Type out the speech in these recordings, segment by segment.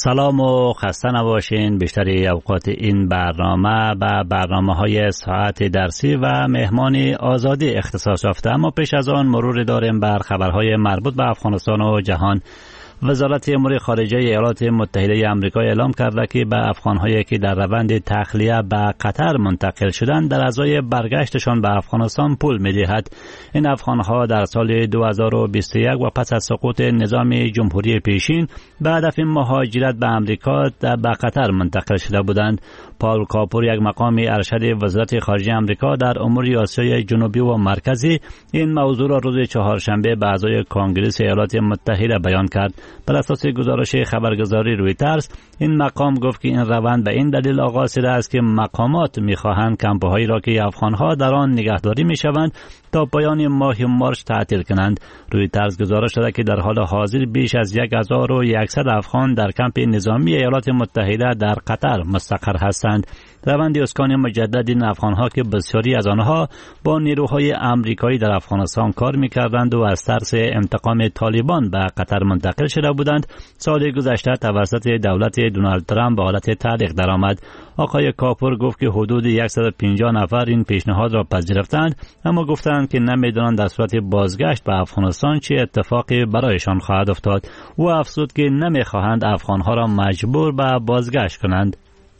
سلام و خسته نباشین. بیشتری اوقات این برنامه و برنامه‌های ساعت درسی و مهمانی آزادی اختصاص یافته، اما پیش از آن مرور داریم بر خبرهای مربوط به افغانستان و جهان. وزارت امور خارجه ایالات متحده آمریکا اعلام کرده که به افغان‌هایی که در روند تخلیه به قطر منتقل شدند در ازای برگشتشان به افغانستان پول می‌دهد. این افغان‌ها در سال 2021 و پس از سقوط نظام جمهوری پیشین به هدف مهاجرت به آمریکا به قطر منتقل شده بودند. پال کاپور، یک مقام ارشد وزارت خارجه آمریکا در امور آسیای جنوبی و مرکزی، این موضوع را روز چهارشنبه به اعضای کنگره ایالات متحده بیان کرد. بر اساس گزارش خبرگزاری رویترز، این مقام گفت که این روند به این دلیل آغاز شده است که مقامات می‌خواهند کمپ‌هایی را که افغان‌ها در آن نگهداری می‌شوند تا پایان ماه مارس تعطیل کنند. رویترز گزارش داده که در حال حاضر بیش از 1100 افغان در کمپ نظامی ایالات متحده در قطر مستقر هستند. روند اسکان مجدد این افغان‌ها که بسیاری از آنها با نیروهای آمریکایی در افغانستان کار می‌کردند و از ترس انتقام طالبان به قطر منتقل شده بودند، سال گذشته توسط دولت دونالد ترامپ به حالت تعلیق درآمد. آقای کاپور گفت که حدود 150 نفر این پیشنهاد را پذیرفتند، اما گفتند که نمی‌دانند در صورت بازگشت به افغانستان چه اتفاقی برایشان خواهد افتاد. او افزود که نمی‌خواهند افغان‌ها را مجبور به بازگشت کنند.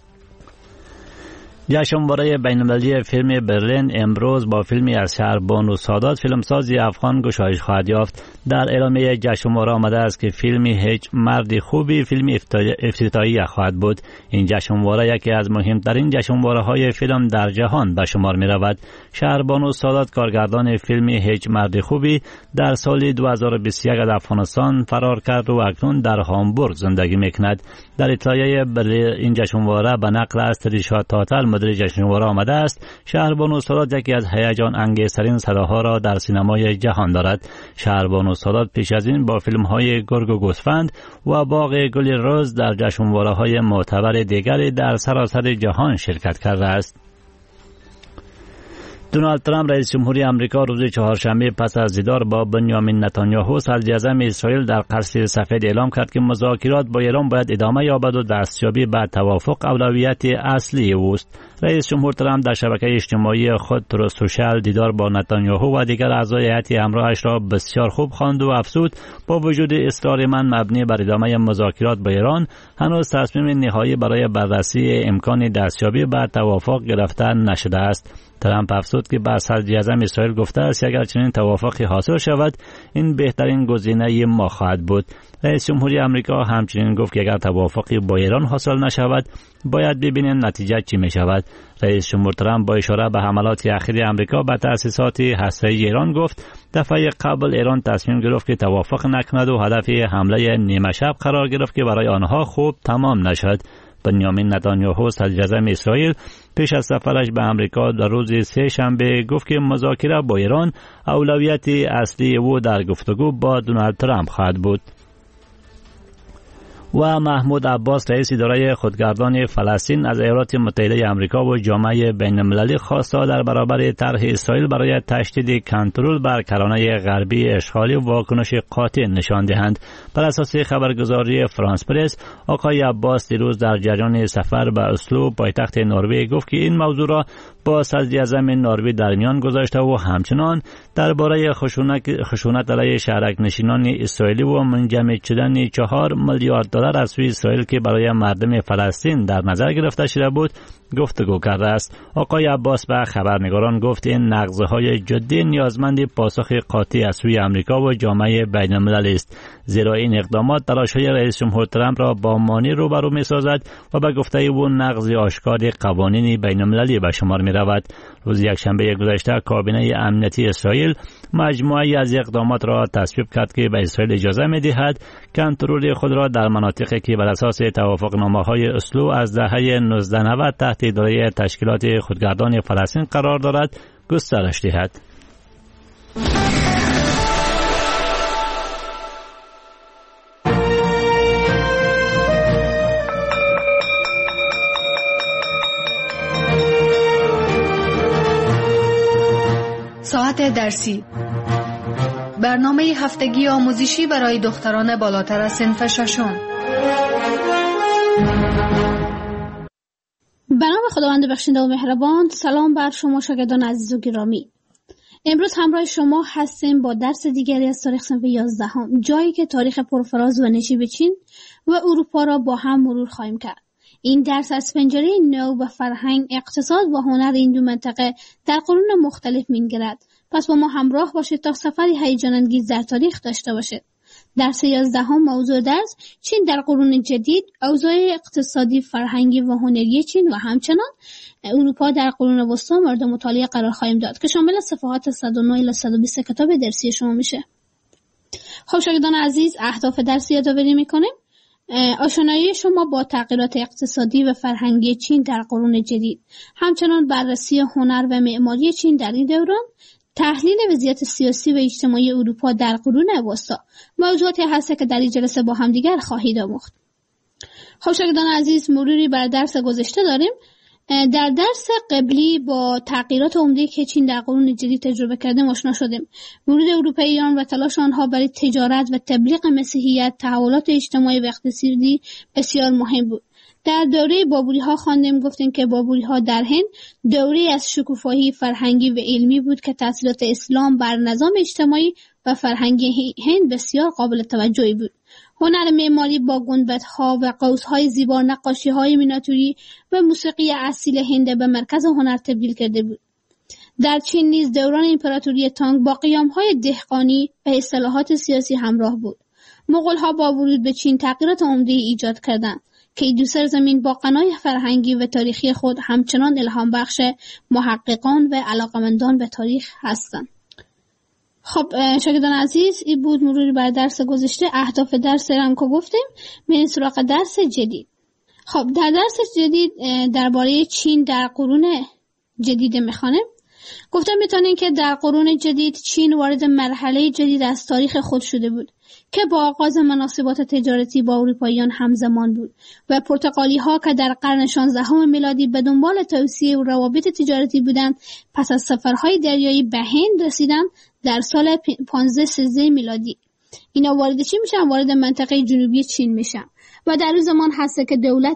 جشنواره بین‌المللی فیلم برلین امروز با فیلمی از شهربانو سادات، فیلمسازی افغان، گشایش خواهد یافت. در اعلامیه جشنواره آمده است که فیلمی هیچ مرد خوبی فیلم افتتاحیه خواهد بود. این جشنواره یکی از مهمترین جشنواره‌های فیلم در جهان به شمار می‌رود. شهربانو سادات، کارگردان فیلم هیچ مرد خوبی، در سال 2021 از افغانستان فرار کرد و اکنون در هامبورگ زندگی می‌کند. در اطلاعیه این جشنواره به نقل از تریشا تاتل، مدیر جشنواره، آمده است شهربانو سادات یکی از هیجان انگیزترین صداها را در سینمای جهان دارد. شهربانو سادات پیش از این با فیلم‌های گرگ و گوسفند و باغ گل روز در جشنواره‌های معتبر دیگری در سراسر جهان شرکت کرده است. دونالد ترامپ، رئیس جمهوری آمریکا، روز چهارشنبه پس از دیدار با بنیامین نتانیاهو، صدراعظم اسرائیل، در قصر سفید اعلام کرد که مذاکرات با ایران باید ادامه یابد و دستیابی به توافق اولویت اصلی اوست. رئیس جمهور ترامپ در شبکه اجتماعی خود تروث سوشال دیدار با نتانیاهو و دیگر اعضای هیئت همراهش را بسیار خوب خواند و افزود با وجود اصرار من مبنی بر ادامه مذاکرات با ایران، هنوز تصمیم نهایی برای بررسی امکان دستیابی به توافق گرفته نشده است. ترامپ افزود که با صدراعظم اسرائیل گفته است اگر چنین توافقی حاصل شود، این بهترین گزینه ما خواهد بود. رئیس جمهوری آمریکا همچنین گفت که اگر توافقی با ایران حاصل نشود، باید ببینیم نتیجه چی می شود. رئیس جمهور ترامپ با اشاره به حملات اخیر آمریکا به تأسیسات هسته‌ای ایران گفت دفعه قبل ایران تصمیم گرفت که توافق نکند و هدف حمله نیمه شب قرار گرفت که برای آنها خوب تمام نشد. بنیامین نتانیاهو، صدراعظم اسرائیل، پیش از سفرش به آمریکا در روز سه شنبه گفت که مذاکره با ایران اولویت اصلی او در گفتگو با دونالد ترامپ خواهد بود. و محمود عباس، رئیس اداره خودگردان فلسطین، از ایالات متحده آمریکا و جامعه بین‌المللی خواسته در برابر طرح اسرائیل برای تشدید کنترل بر کرانه غربی اشغالی واکنش قاطع نشان دهند. بر اساس خبرگزاری فرانس پرس، آقای عباس دیروز در جریان سفر به اسلو، پایتخت نروژ، گفت که این موضوع را با صدراعظم نروژ در میان گذاشته و همچنان درباره خشونت علیه شهرک نشینان اسرائیلی و منجمد شدن 4 میلیارد دلار از سوی اسرائیل که برای مردم فلسطین در نظر گرفته شده بود گفتگو کرده است. آقای عباس به خبرنگاران گفت این نقض‌های جدی نیازمند پاسخ قاطع از سوی آمریکا و جامعه بین‌المللی است، زیرا این اقدامات تلاش‌های رئیس جمهور ترامپ را با مانع روبرو می‌سازد و به گفته او نقض آشکار قوانین بین‌المللی به شمار می‌رود. روز یکشنبه گذشته کابینه امنیتی اسرائیل مجموعه‌ای از اقدامات را تصویب کرد که به اسرائیل اجازه می‌دهد کنترل خود را در مناطقی که بر اساس توافقنامه‌های اسلو از دهه 1990 تحت اداره تشکیلات خودگردان فلسطین قرار دارد گسترش دهد. ساعت درسی، برنامه هفتگی آموزشی برای دختران بالاتر از صنف ششم. به نام خداوند بخشنده و مهربان. سلام بر شما شاگردان عزیز و گرامی. امروز همراه شما هستیم با درس دیگری از تاریخ صنف 11 جایی که تاریخ پرفراز و نشیب چین و اروپا را با هم مرور خواهیم کرد. این درس از پنجره نو و فرهنگ، اقتصاد و هنر این دو منطقه در قرون مختلف می‌گردد. پس با ما همراه باشید تا سفری هیجان انگیز در تاریخ داشته باشید. درس 11 موضوع درس چین در قرون جدید، اوضاع اقتصادی، فرهنگی و هنری چین و همچنان اروپا در قرون وسطی مورد مطالعه قرار خواهیم داد که شامل صفحات 109 الی 120 کتاب درسی شما میشه. خب شاگردان عزیز، اهداف درس یادآوری میکنیم. آشنایی شما با تغییرات اقتصادی و فرهنگی چین در قرون جدید، همچنان بررسی هنر و معماری چین در این دوران، تحلیل وضعیت سیاسی و اجتماعی اروپا در قرون وسطی، موضوعاتی هست که در این جلسه با هم دیگر خواهید آموخت. خب شاگردان عزیز، مروری بر درس گذشته داریم. در درس قبلی با تغییرات عمده که چین در قرون جدید تجربه کرده آشنا شدیم. ورود اروپاییان و تلاش آنها برای تجارت و تبلیغ مسیحیت، تحولات اجتماعی و اقتصادی بسیار مهم بود. در دوره بابوری ها خواندیم، گفتیم که بابوری ها در هند دوره از شکوفایی فرهنگی و علمی بود که تأثیرات اسلام بر نظام اجتماعی و فرهنگی هند بسیار قابل توجهی بود. هنر معماری با گنبدها و قوس‌های زیبا، نقاشی‌های میناتوری و موسیقی اصیل هند به مرکز هنر تبدیل کرده بود. در چین نیز دوران امپراتوری تانگ با قیام‌های دهقانی و اصلاحات سیاسی همراه بود. مغول‌ها با ورود به چین تغییرات عمده‌ای ایجاد کردند که این دو سرزمین با غنای فرهنگی و تاریخی خود همچنان الهام بخش محققان و علاقمندان به تاریخ هستند. خب شاگردان عزیز، این بود مروری بر درس گذشته. اهداف درس هم که گفتیم، میریم سراغ درس جدید. خب در درس جدید درباره چین در قرون جدید میخوانیم. گفتم میتونیم که در قرون جدید چین وارد مرحله جدید از تاریخ خود شده بود که با آغاز مناسبات تجارتی با اروپاییان همزمان بود و پرتغالی ها که در قرن 16 میلادی به دنبال توسعه و روابط تجارتی بودند، پس از سفرهای دریایی به هند رسیدند در سال 1513 میلادی. اینا وارد چی میشن؟ وارد منطقه جنوبی چین میشن و در اون زمان هست که دولت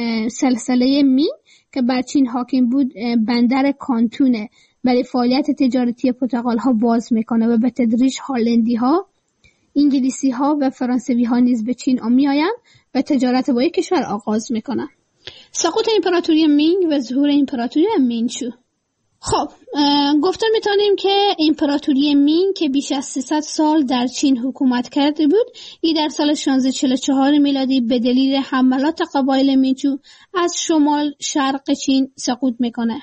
سلسله مینگ که بر چین حاکم بود بندر کانتونه برای فعالیت تجارتی پرتغال ها باز میکنه و به تدریج هلندی ها، انگلیسی ها و فرانسوی ها نیز به چین میآیند و تجارت با یک کشور آغاز میکنن. سقوط امپراتوری مینگ و ظهور امپراتوری منچو. خب گفتم میتونیم که امپراتوری مینگ که بیش از 300 سال در چین حکومت کرده بود، این در سال 1644 میلادی به دلیل حملات قبایل منچو از شمال شرق چین سقوط میکنه.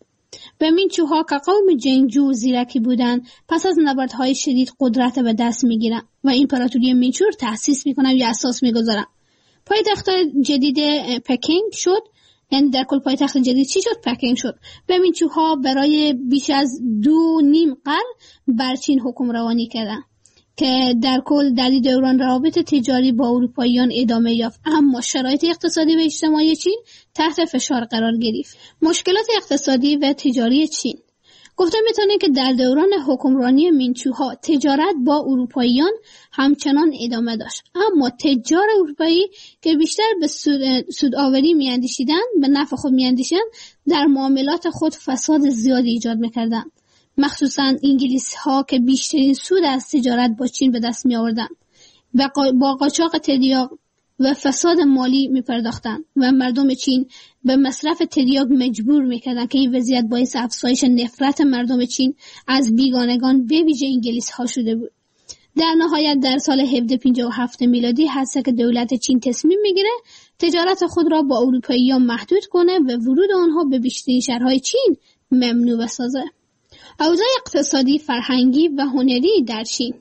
و منچوها که قوم جنگجو و زیرکی بودند، پس از نبردهای شدید قدرت به دست میگیرن و امپراتوری منچو رو تأسیس میکنن یا اساس میگذارن. پایتخت جدید پکینگ شد. یعنی در کل پایتخت جدید چی شد؟ پکینگ شد. و منچوها برای بیش از 2.5 قرن بر چین حکم روانی کردند که در کل در این دوران روابط تجاری با اروپاییان ادامه یافت، اما شرایط اقتصادی و اجتماعی چین تحت فشار قرار گرفت. مشکلات اقتصادی و تجاری چین. گفتم میتونیم که در دوران حکمرانی منچوها تجارت با اروپاییان همچنان ادامه داشت، اما تجار اروپایی که بیشتر به سودآوری میاندیشیدند، به نفع خود میاندیشیدند، در معاملات خود فساد زیادی ایجاد میکردند. مخصوصا انگلیس ها که بیشترین سود از تجارت با چین به دست می آوردند و با قاچاق تریاک و فساد مالی می پرداختند و مردم چین به مصرف تریاک مجبور می کردند که این وضعیت باعث افزایش نفرت مردم چین از بیگانگان به ویژه انگلیس ها شده بود. در نهایت در سال 1757 میلادی هست که دولت چین تصمیم میگیره تجارت خود را با اروپاییان محدود کنه و ورود آنها به بیشترین شهرهای چین ممنوع بسازه. اوضاع اقتصادی، فرهنگی و هنری در چین.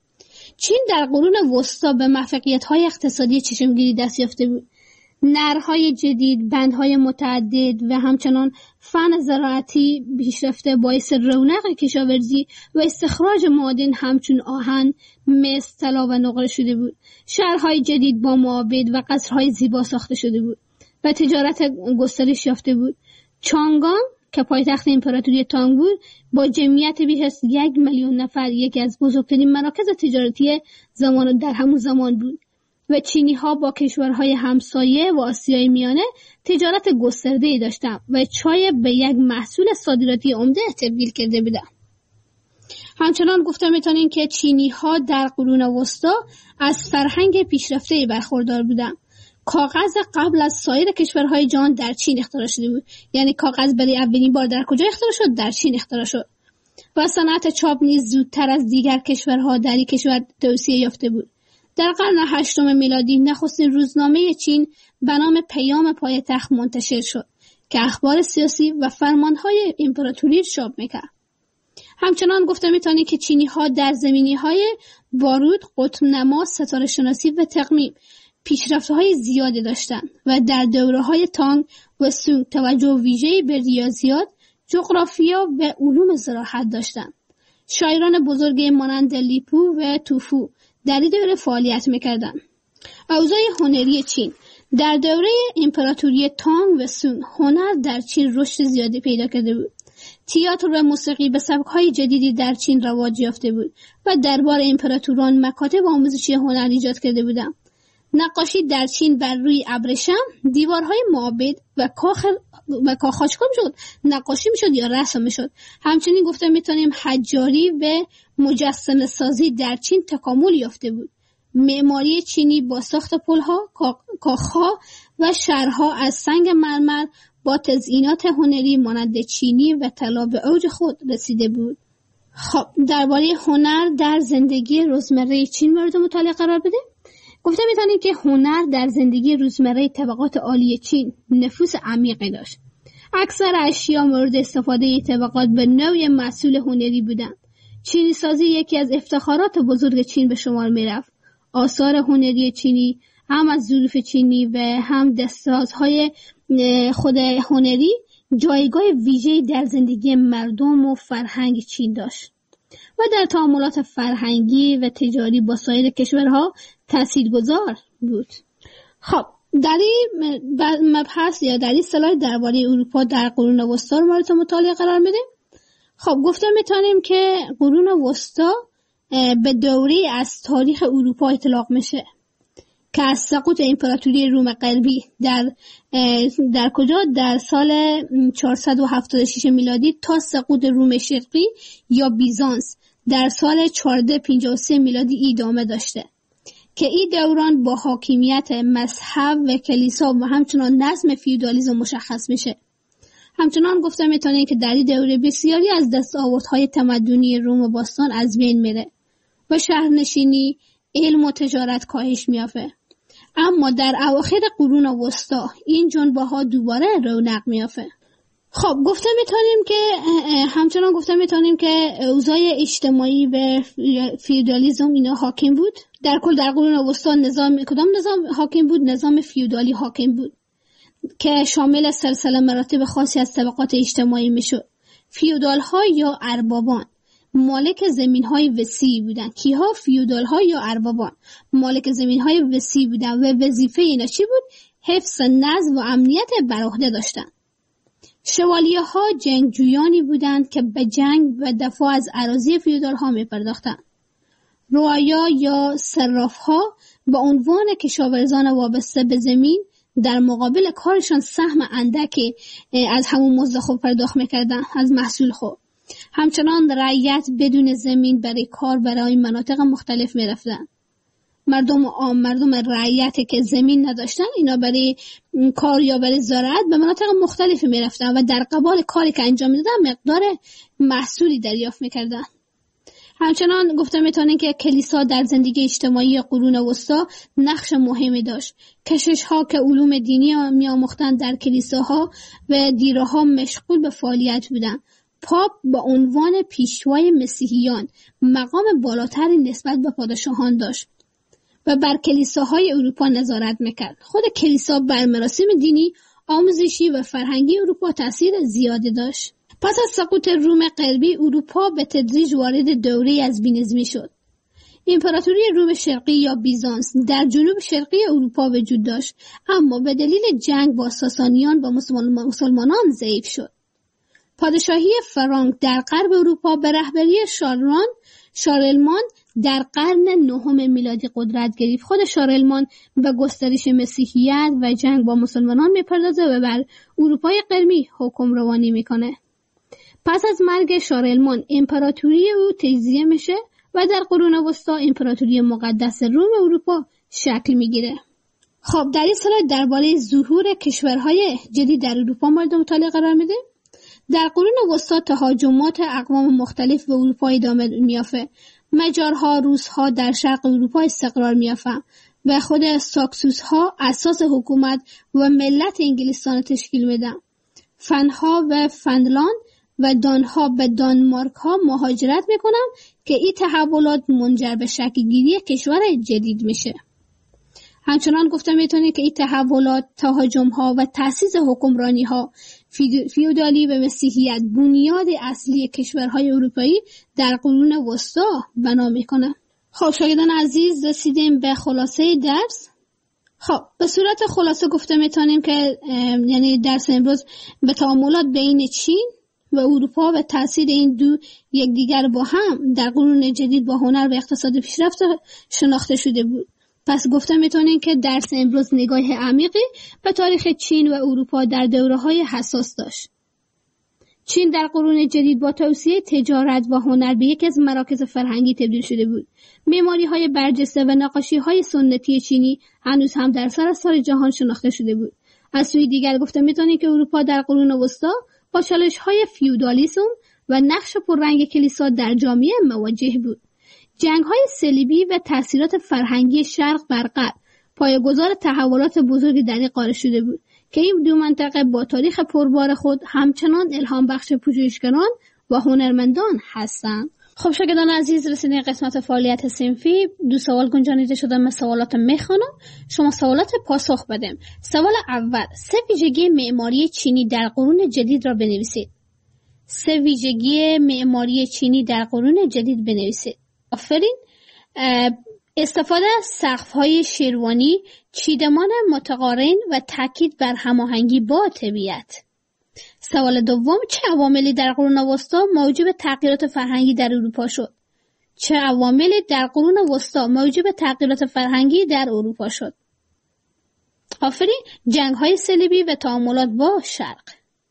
چین در قرون وسطی به موفقیت‌های اقتصادی چشمگیری دست یافته بود. نرهای جدید، بندهای متعدد و همچنان فن زراعتی پیشرفته باعث رونق کشاورزی و استخراج معادن همچون آهن، مس، طلا و نقره شده بود. شهرهای جدید با معابد و قصرهای زیبا ساخته شده بود و تجارت گسترش یافته بود. چانگان که پایتخت امپراتوری تانگ بود، با جمعیت بیش از 1 میلیون نفر یکی از بزرگترین مراکز تجارتی زمان در همون زمان بود. و چینی‌ها با کشورهای همسایه و آسیای میانه تجارت گسترده‌ای داشتند و چای به یک محصول صادراتی عمده تبدیل کرده بودند. همچنان گفته میتونیم که چینی‌ها در قرون وسطا از فرهنگ پیشرفته‌ای برخوردار بودند. کاغذ قبل از سایر کشورهای جهان در چین اختراع شده بود. یعنی کاغذ برای اولین بار در کجا اختراع شد؟ در چین اختراع شد. و صنعت چاپ نیز زودتر از دیگر کشورها در این کشور توسعه یافته بود. در قرن 8 میلادی نخستین روزنامه چین به نام پیام پایتخت منتشر شد که اخبار سیاسی و فرمانهای امپراتوری چاپ میکرد. همچنان گفته میتونیم که چینی‌ها در زمینه‌های بارود، قطب نما، ستاره شناسی و تقویم پیشرفت‌های زیادی داشتند و در دوره‌های تانگ و سونگ توجه ویژه‌ای به ریاضیات، جغرافیا و علوم زراعت داشتند. شاعران بزرگی مانند لیپو و توفو در این دوره فعالیت می‌کردند. اوضاع هنری چین در دوره امپراتوری تانگ و سونگ هنر در چین رشد زیادی پیدا کرده بود. تئاتر و موسیقی به سبک‌های جدیدی در چین رواج یافته بود و دربار امپراتوران مکاتب آموزشی هنر ایجاد کرده بودند. نقاشی در چین بر روی ابریشم، دیوارهای معابد و کاخاچکار میشد نقاشی میشد یا رسم میشد. همچنین گفته میتونیم حجاری و مجسمه سازی در چین تکامل یافته بود. معماری چینی با ساخت پلها، کاخها و شهرها از سنگ مرمر با تزئینات هنری مانند چینی و طلا به اوج خود رسیده بود. خب درباره هنر در زندگی روزمره چین مورد مطالعه قرار بده. گفته میتونیم که هنر در زندگی روزمره طبقات عالی چین نفوذ عمیقی داشت. اکثر اشیا مورد استفاده طبقات به نوع محصول هنری بودند. چینی سازی یکی از افتخارات بزرگ چین به شمار میرفت. آثار هنری چینی هم از ظروف چینی و هم دستسازهای خود هنری جایگاه ویژه‌ای در زندگی مردم و فرهنگ چین داشت و در تعاملات فرهنگی و تجاری با سایر کشورها تاثیرگذار بود. خب در این مبحث یا در این سلاید درباره اروپا در قرون وسطا رو مورد مطالعه قرار میدیم. خب گفته میتونیم که قرون وسطا به دوره از تاریخ اروپا اطلاق میشه که از سقوط امپراتوری روم غربی در کجا در سال 476 میلادی تا سقوط روم شرقی یا بیزانس در سال 1453 میلادی ادامه داشته که این دوران با حاکمیت مذهب و کلیسا و همچنان نظم فیودالیسم مشخص میشه. همچنان گفته میتونه که در این دوره بسیاری از دستاوردهای تمدنی روم باستان از بین میره و شهرنشینی، علم و تجارت کاهش میافته. اما در اواخر قرون وسطا این جنبه‌ها دوباره رونق میافته. خب همچنان گفته میتونیم که اوضاع اجتماعی و فیودالیسم اینا حاکم بود. در کل در قرون وسطا کدام نظام حاکم بود؟ نظام فیودالی حاکم بود که شامل سلسله مراتب خاصی از طبقات اجتماعی میشد. فیودال ها یا اربابان مالک زمین های وسیع بودند. کیها؟ فیودال ها یا اربابان مالک زمین های وسیع بودند و وظیفه اینا چی بود؟ حفظ نظم و امنیت بر عهده داشتند. شوالیه ها جنگجویانی بودند که به جنگ و دفاع از اراضی فیودال ها می پرداختند. رعایا یا صراف ها به عنوان کشاورزان وابسته به زمین در مقابل کارشان سهم اندکی از همون مزد خود پرداخت میکردن از محصول خود. همچنان رعیت بدون زمین برای کار برای مناطق مختلف میرفتن. مردم رعیت که زمین نداشتن اینا برای کار یا برای زراعت به مناطق مختلف میرفتن و در قبال کاری که انجام میدادن مقدار محصولی دریافت میکردن. همچنان گفته میتونن که کلیسا در زندگی اجتماعی قرون وسطا نقش مهمی داشت. کشیش‌ها که علوم دینی میآموختند در کلیساها و دیرها مشغول به فعالیت بودند. پاپ به عنوان پیشوای مسیحیان مقام بالاتری نسبت به پادشاهان داشت و بر کلیساهای اروپا نظارت میکرد. خود کلیسا بر مراسم دینی، آموزشی و فرهنگی اروپا تاثیر زیادی داشت. پس از سقوط روم غربی اروپا به تدریج وارد دوره‌ای از بی‌نظمی شد. امپراتوری روم شرقی یا بیزانس در جنوب شرقی اروپا وجود داشت، اما به دلیل جنگ با ساسانیان و مسلمانان ضعیف شد. پادشاهی فرانک در غرب اروپا به رهبری شارلمان در قرن 9 میلادی قدرت گرفت. خود شارلمان به گسترش مسیحیت و جنگ با مسلمانان میپردازه و بر اروپای قرمی حکم روانی میکنه. پس از مرگ شارلمان امپراتوری او تجزیه میشه و در قرون وسطا امپراتوری مقدس روم اروپا شکل میگیره. خب در این سلاید درباره ظهور کشورهای جدید در اروپا مورد مطالعه قرار میده. در قرون وسطا تهاجمات اقوام مختلف به اروپا ادامه میافته. مجارها، روسها در شرق اروپا استقرار میافته و خود ساکسوسها اساس حکومت و ملت انگلستان تشکیل میدن. فنها و فنلاند و دانها به دانمارک ها مهاجرت میکنن که این تحولات منجر به شکل گیری کشور جدید میشه. همچنان گفته میتونه که این تحولات، تهاجم ها و تأسیس حکمرانی ها فیودالی و مسیحیت بنیاد اصلی کشورهای اروپایی در قرون وسطا بنا میکنه. خب شاگردان عزیز رسیدیم به خلاصه درس. خب به صورت خلاصه گفته میتونیم که یعنی درس امروز به تعاملات بین چین و اروپا و تأثیر این دو یکدیگر با هم در قرون جدید با هنر و اقتصاد پیشرفته شناخته شده بود. پس گفته میتونیم که درس امروز نگاه عمیقی به تاریخ چین و اروپا در دوره‌های حساس داشت. چین در قرون جدید با توسعه تجارت و هنر به یکی از مراکز فرهنگی تبدیل شده بود. معماری‌های برجسته و نقاشی‌های سنتی چینی هنوز هم در سراسر جهان شناخته شده بود. از سوی دیگر گفته میتونیم که اروپا در قرون وسطا با چالش‌های فیودالیسم و نقش پررنگ کلیسا در جامعه مواجه بود. جنگ‌های صلیبی و تأثیرات فرهنگی شرق بر غرب پایه‌گذار تحولات بزرگی در این قاره شده بود که این دو منطقه با تاریخ پربار خود همچنان الهام بخش پژوهشگران و هنرمندان هستند. خب شاگردان عزیز رسیدیم قسمت فعالیت صنفی. 2 سوال گنجانیده شده. من سوالات میخوانم، شما سوالات پاسخ بدیم. سوال اول: 3 ویژگی معماری چینی در قرون جدید را بنویسید. 3 ویژگی معماری چینی در قرون جدید بنویسید. آفرین. استفاده از سقف‌های شیروانی، چیدمان متقارن و تاکید بر هماهنگی با طبیعت. سوال دوم: چه عواملی در قرون وسطا موجب تغییرات فرهنگی در اروپا شد؟ چه عواملی در قرون وسطا موجب تغییرات فرهنگی در اروپا شد؟ آفرین. جنگ‌های صلیبی و تعاملات با شرق.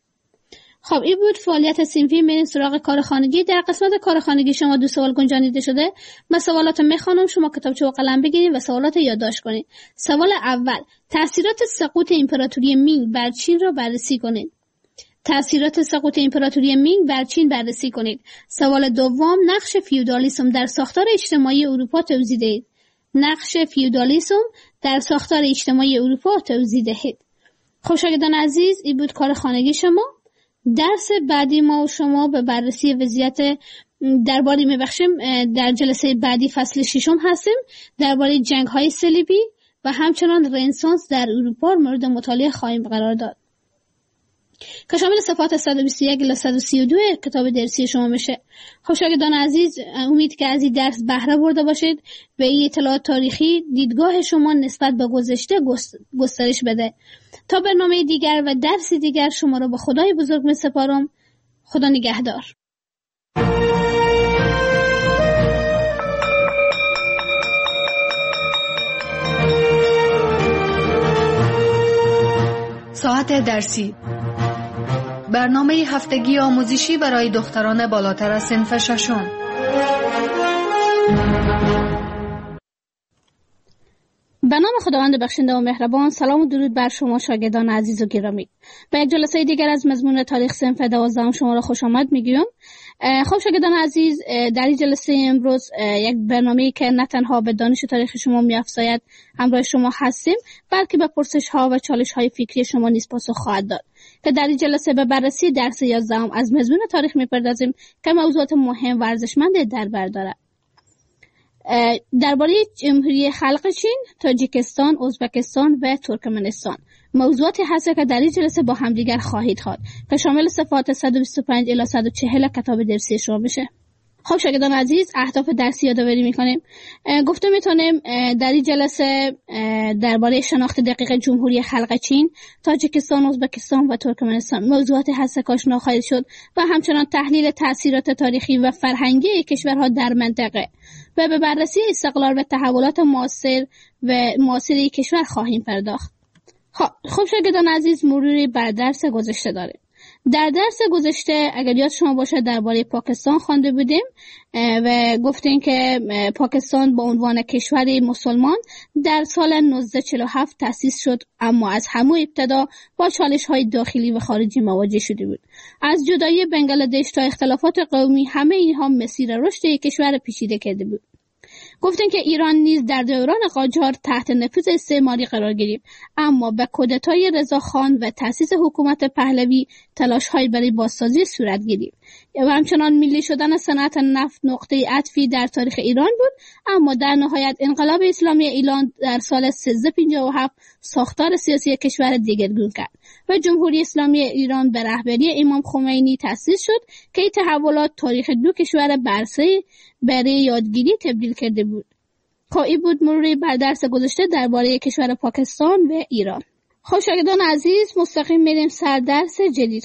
خب این بود فعالیت صنفی. میریم سراغ کار خانگی. در قسمت کار خانگی شما 2 سوال گنجانیده شده. من سوالات میخوانم، شما کتابچه و قلم بگیرید و سوالات یادداشت کنید. سوال اول: تأثیرات سقوط امپراتوری مینگ بر چین را بررسی کنید. تأثیرات سقوط امپراتوری مینگ بر چین بررسی کنید. سوال دوم: نقش فیودالیسم در ساختار اجتماعی اروپا توضیح دهید. نقش فیودالیسم در ساختار اجتماعی اروپا توضیح دهید. خب شاگردان عزیز این بود کار خانگی شما. درس بعدی ما و شما به بررسی وضعیت درباره میبخشیم. در جلسه بعدی فصل 6 هستیم. درباره جنگ‌های صلیبی و همچنان رنسانس در اروپا مورد مطالعه خواهیم قرار داد که شامل صفحات 121 الی 132 کتاب درسی شما میشه. خب شاگردان عزیز امید که از این درس بهره برده باشید و این اطلاعات تاریخی دیدگاه شما نسبت به گذشته گسترش بده. تا برنامه دیگر و درس دیگر شما را به خدای بزرگ میسپارم. خدا نگهدار. ساعت درسی، برنامه هفتگی آموزشی برای دختران بالاتر از صنف 6. به نام خداوند بخشنده و مهربان. سلام و درود بر شما شاگردان عزیز و گرامی. به یک جلسه دیگر از مضمون تاریخ صنف 12 شما را خوش آمد میگویم. خب شاگردان عزیز، در این جلسه امروز یک برنامه‌ای که نه تنها به دانش تاریخ شما می‌افزاید همراه شما هستیم، بلکه به پرسش‌ها و چالش‌های فکری شما نیز پاسخ خواهد داد که در این جلسه به بررسی درس 11 از مضمون تاریخ می‌پردازیم که موضوعات مهم و ارزشمند در بر دارد. درباره جمهوری خلق چین، تاجیکستان، ازبکستان و ترکمنستان موضوعاتی هست که در این جلسه با همدیگر خواهید خواد که شامل صفحات 125 الی 140 کتاب درسی شما میشه. خب شاگردان عزیز، اهداف درسی یادآوری میکنیم. گفته میتونیم در این جلسه درباره شناخت دقیق جمهوری خلق چین، تاجیکستان، ازبکستان و ترکمنستان موضوعات حساس آشنا خواهید شد و همچنان تحلیل تاثیرات تاریخی و فرهنگی کشورها در منطقه و به بررسی استقلال و تحولات معاصر کشور خواهیم پرداخت. خب شاگردان عزیز، مروری بر درس گذشته داریم. در درس گذشته اگر یاد شما باشه درباره پاکستان خوانده بودیم و گفتیم که پاکستان با عنوان کشوری مسلمان در سال 1947 تأسیس شد، اما از همون ابتدا با چالش‌های داخلی و خارجی مواجه شده بود. از جدایی بنگلادش تا اختلافات قومی، همه اینها مسیر رشد کشور پیچیده کرده بود. گفتن که ایران نیز در دوران قاجار تحت نفوذ استعماری قرار گرفت، اما به کودتای رضاخان و تأسیس حکومت پهلوی تلاش‌های برای بازسازی صورت گرفت و همچنان ملی شدن صنعت نفت نقطه عطفی در تاریخ ایران بود، اما در نهایت انقلاب اسلامی ایران در سال 1357 ساختار سیاسی کشور دگرگون کرد و جمهوری اسلامی ایران به رهبری امام خمینی تأسیس شد که این تحولات تاریخ دو کشور برای یادگیری تبدیل کرده بود. این بود مروری بر درس گذشته درباره کشور پاکستان و ایران. خب شاگردان عزیز، مستقیم میریم سر درس جدید.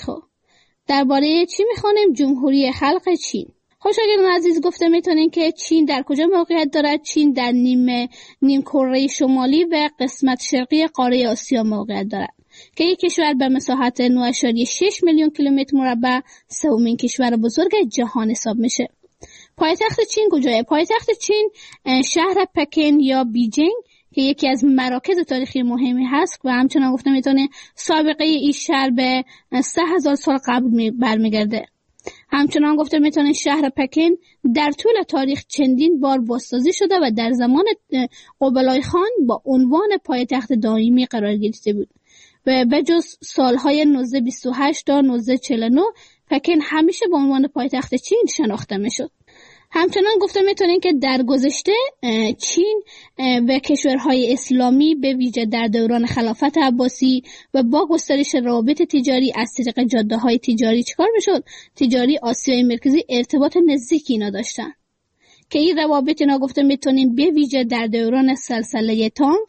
درباره چی میخوانیم؟ جمهوری خلق چین. خب شاگردان عزیز، گفته میتونین که چین در کجا موقعیت دارد؟ چین در نیم کره شمالی و قسمت شرقی قاره آسیا موقعیت دارد که یک کشور به مساحت 9.6 میلیون کیلومتر مربع سومین کشور بزرگ جهان حساب میشه. پایتخت چین کجاست؟ پایتخت چین شهر پکن یا بیجینگ که یکی از مراکز تاریخی مهمی هست و همچنان گفته میتونه سابقه این شهر به 3000 سال قبل برمیگرده. همچنان گفته میتونه شهر پکن در طول تاریخ چندین بار بازسازی شده و در زمان قبلای خان با عنوان پایتخت دائمی قرار گرفته بود و به جز سالهای 1928 تا 1949 پکن همیشه به عنوان پایتخت چین شناخته میشد. همچنان گفته میتونین که در گذشته چین و کشورهای اسلامی به ویژه در دوران خلافت عباسی و با گسترش روابط تجاری از طریق جاده‌های تجاری چیکار میشد؟ تجاری آسیای مرکزی ارتباط نزدیکی اینا داشتن که این روابط اینا گفته میتونین به ویژه در دوران سلسله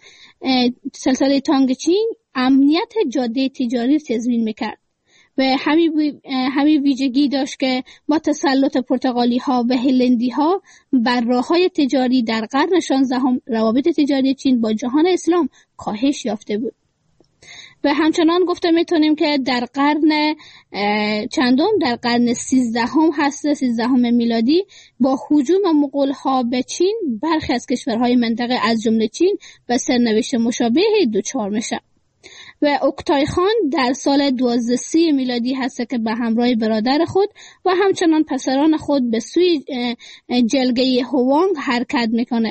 تانگ چین امنیت جاده تجاری تضمین میکرد و همین ویژگی داشت که با تسلط پرتغالی ها و هلندی ها بر راه های تجاری در قرن 16 روابط تجاری چین با جهان اسلام کاهش یافته بود. و همچنان گفته میتونیم که در قرن در قرن 13 هست، 13 میلادی، با هجوم مغول ها به چین برخی از کشورهای منطقه از جمله چین و سرنوشت مشابهی دچار میشه. و اوکتای خان در سال 1230 میلادی هست که به همراه برادر خود و همچنان پسران خود به سوی جلگه هوانگ حرکت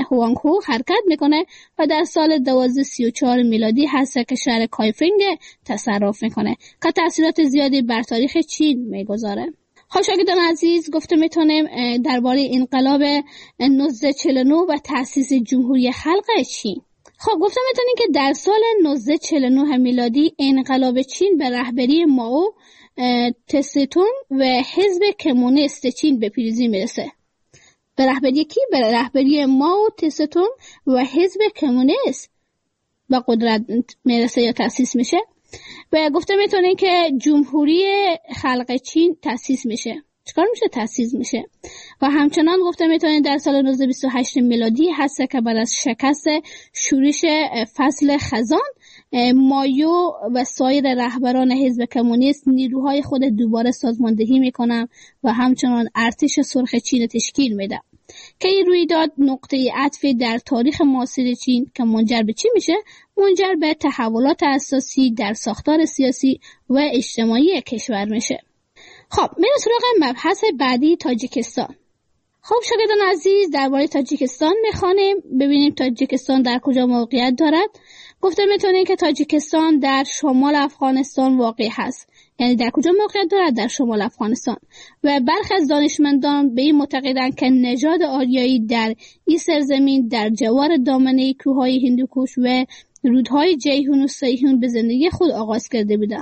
میکنه و در سال 1234 میلادی هست که شهر کایفنگ تصرف میکنه که تأثیرات زیادی بر تاریخ چین میگذاره. شاگردان عزیز، گفته میتونیم درباره انقلاب 1949 و تأسیس جمهوری خلق چین. گفته میتونیم که در سال 1949 میلادی انقلاب چین به رهبری مائو تسه-تونگ و حزب کمونیست چین به پیروزی میرسه. به رهبری کی؟ به رهبری مائو تسه-تونگ و حزب کمونیست به قدرت میرسه یا تأسیس میشه و گفته میتونیم که جمهوری خلق چین تأسیس میشه. چیکار میشه؟ تأسیس میشه. و همچنان گفته میتونید در سال 1928 میلادی هست که بعد از شکست شورش فصل خزان، مایو و سایر رهبران حزب کمونیست نیروهای خود دوباره سازماندهی میکنن و همچنان ارتش سرخ چین تشکیل میده که این رویداد نقطه عطفی در تاریخ معاصر چین که منجر به چی میشه؟ منجر به تحولات اساسی در ساختار سیاسی و اجتماعی کشور میشه. میریم سراغ مبحث بعدی، تاجیکستان. شاگردان عزیز، درباره تاجیکستان میخوانیم. ببینیم تاجیکستان در کجا موقعیت دارد. گفته میتونیم که تاجیکستان در شمال افغانستان واقع هست. یعنی در کجا موقعیت دارد؟ در شمال افغانستان. و برخی از دانشمندان به این معتقدند که نژاد آریایی در این سرزمین در جوار دامنه کوههای هندوکوش و رودهای جیهون و سیهون به زندگی خود آغاز کرده بودند.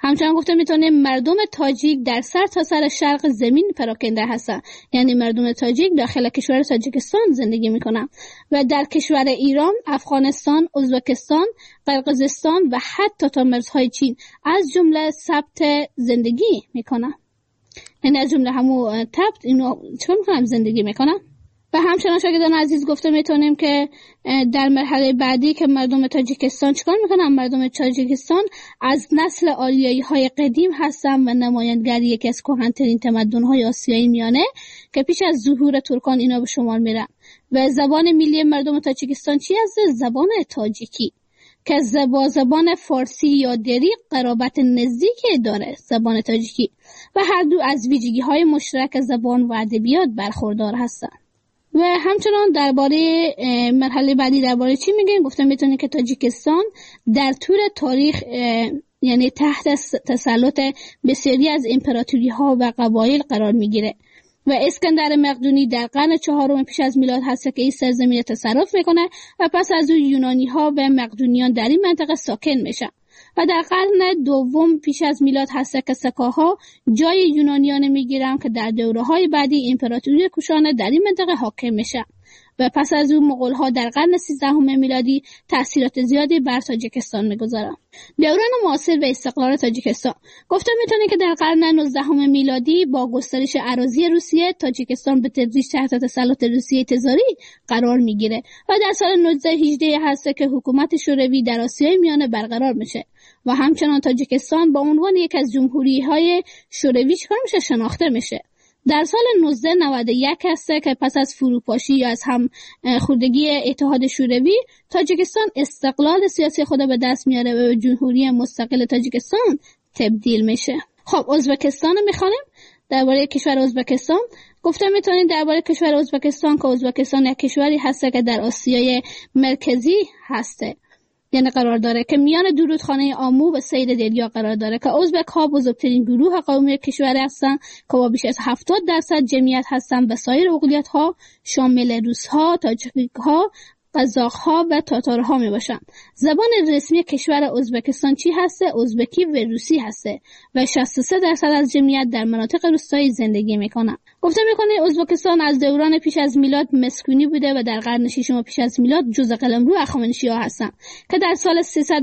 همچنان گفته میتونیم مردم تاجیک در سر تا سر شرق زمین پراکنده هستند، یعنی مردم تاجیک داخل کشور تاجیکستان زندگی میکنن و در کشور ایران، افغانستان، ازبکستان، قرقیزستان و حتی تا مرزهای چین از جمله ثبت زندگی میکنن. یعنی از جمله همون تبت اینو چون میکنن زندگی میکنن. و همچنان شاگردان عزیز گفته میتونیم که در مرحله بعدی که مردم تاجیکستان چیکار میکنن؟ مردم تاجیکستان از نسل آریایی‌های قدیم هستن و نمایانگر یکی از کهن‌ترین تمدن‌های آسیای میانه که پیش از ظهور ترکان اینا به شمار میرن. و زبان ملی مردم تاجیکستان چی است؟ زبان تاجیکی که زبان فارسی یا دری قرابت نزدیکی داره، زبان تاجیکی، و هر دو از ویژگی‌های مشترک زبان و ادبیات برخوردار هستن. و همچنان درباره مرحله بعدی درباره چی میگیم؟ گفتم میتونید که تاجیکستان در طول تاریخ یعنی تحت تسلط بسیاری از امپراتوری ها و قبایل قرار میگیره و اسکندر مقدونی در قرن 4 پیش از میلاد هست که این سرزمین تصرف میکنه و پس از اون یونانی ها و مقدونیان در این منطقه ساکن میشن و در قرن 2 پیش از میلاد هست که سکاها جای یونانیان میگیرن که در دوره‌های بعدی امپراتوری کوشانه در این منطقه حاکم میشه و پس از اون مغول‌ها در قرن 13 میلادی تأثیرات زیادی بر تاجیکستان میگذارن. دوران معاصر و استقلال تاجیکستان گفته میتونه که در قرن 19 میلادی با گسترش اراضی روسیه تاجیکستان به تدریج تحت تسلط روسیه تزاری قرار میگیره و در سال 1918 هست که حکومت شوروی در آسیای میانه برقرار میشه و همچنان تاجیکستان با عنوان یک از جمهوری‌های شوروی شناخته میشه. در سال 1991 هست که پس از فروپاشی یا از هم خوردگی اتحاد شوروی تاجیکستان استقلال سیاسی خود به دست میاره و به جمهوری مستقل تاجیکستان تبدیل میشه. خب ازبکستان میخوانیم. درباره کشور ازبکستان گفته میتونید درباره کشور ازبکستان که ازبکستان یک کشوری هست که در آسیای مرکزی هسته، یعنی قرار داره که میان دو رودخانه آمو و سیر دریا قرار داره که ازبک ها بزرگترین گروه قومی کشور هستند که با بیش از 70% جمعیت هستند و سایر اقلیت ها شامل روس ها، تاجیک ها، قزاق ها و تاتار ها می باشند. زبان رسمی کشور ازبکستان چی هسته؟ ازبکی و روسی هسته و 63% از جمعیت در مناطق روستایی زندگی میکنن. گفته میکنه ازبکستان از دوران پیش از میلاد مسکونی بوده و در قرن 6 پیش از میلاد جزء قلمرو هخامنشی‌ها هستند که در سال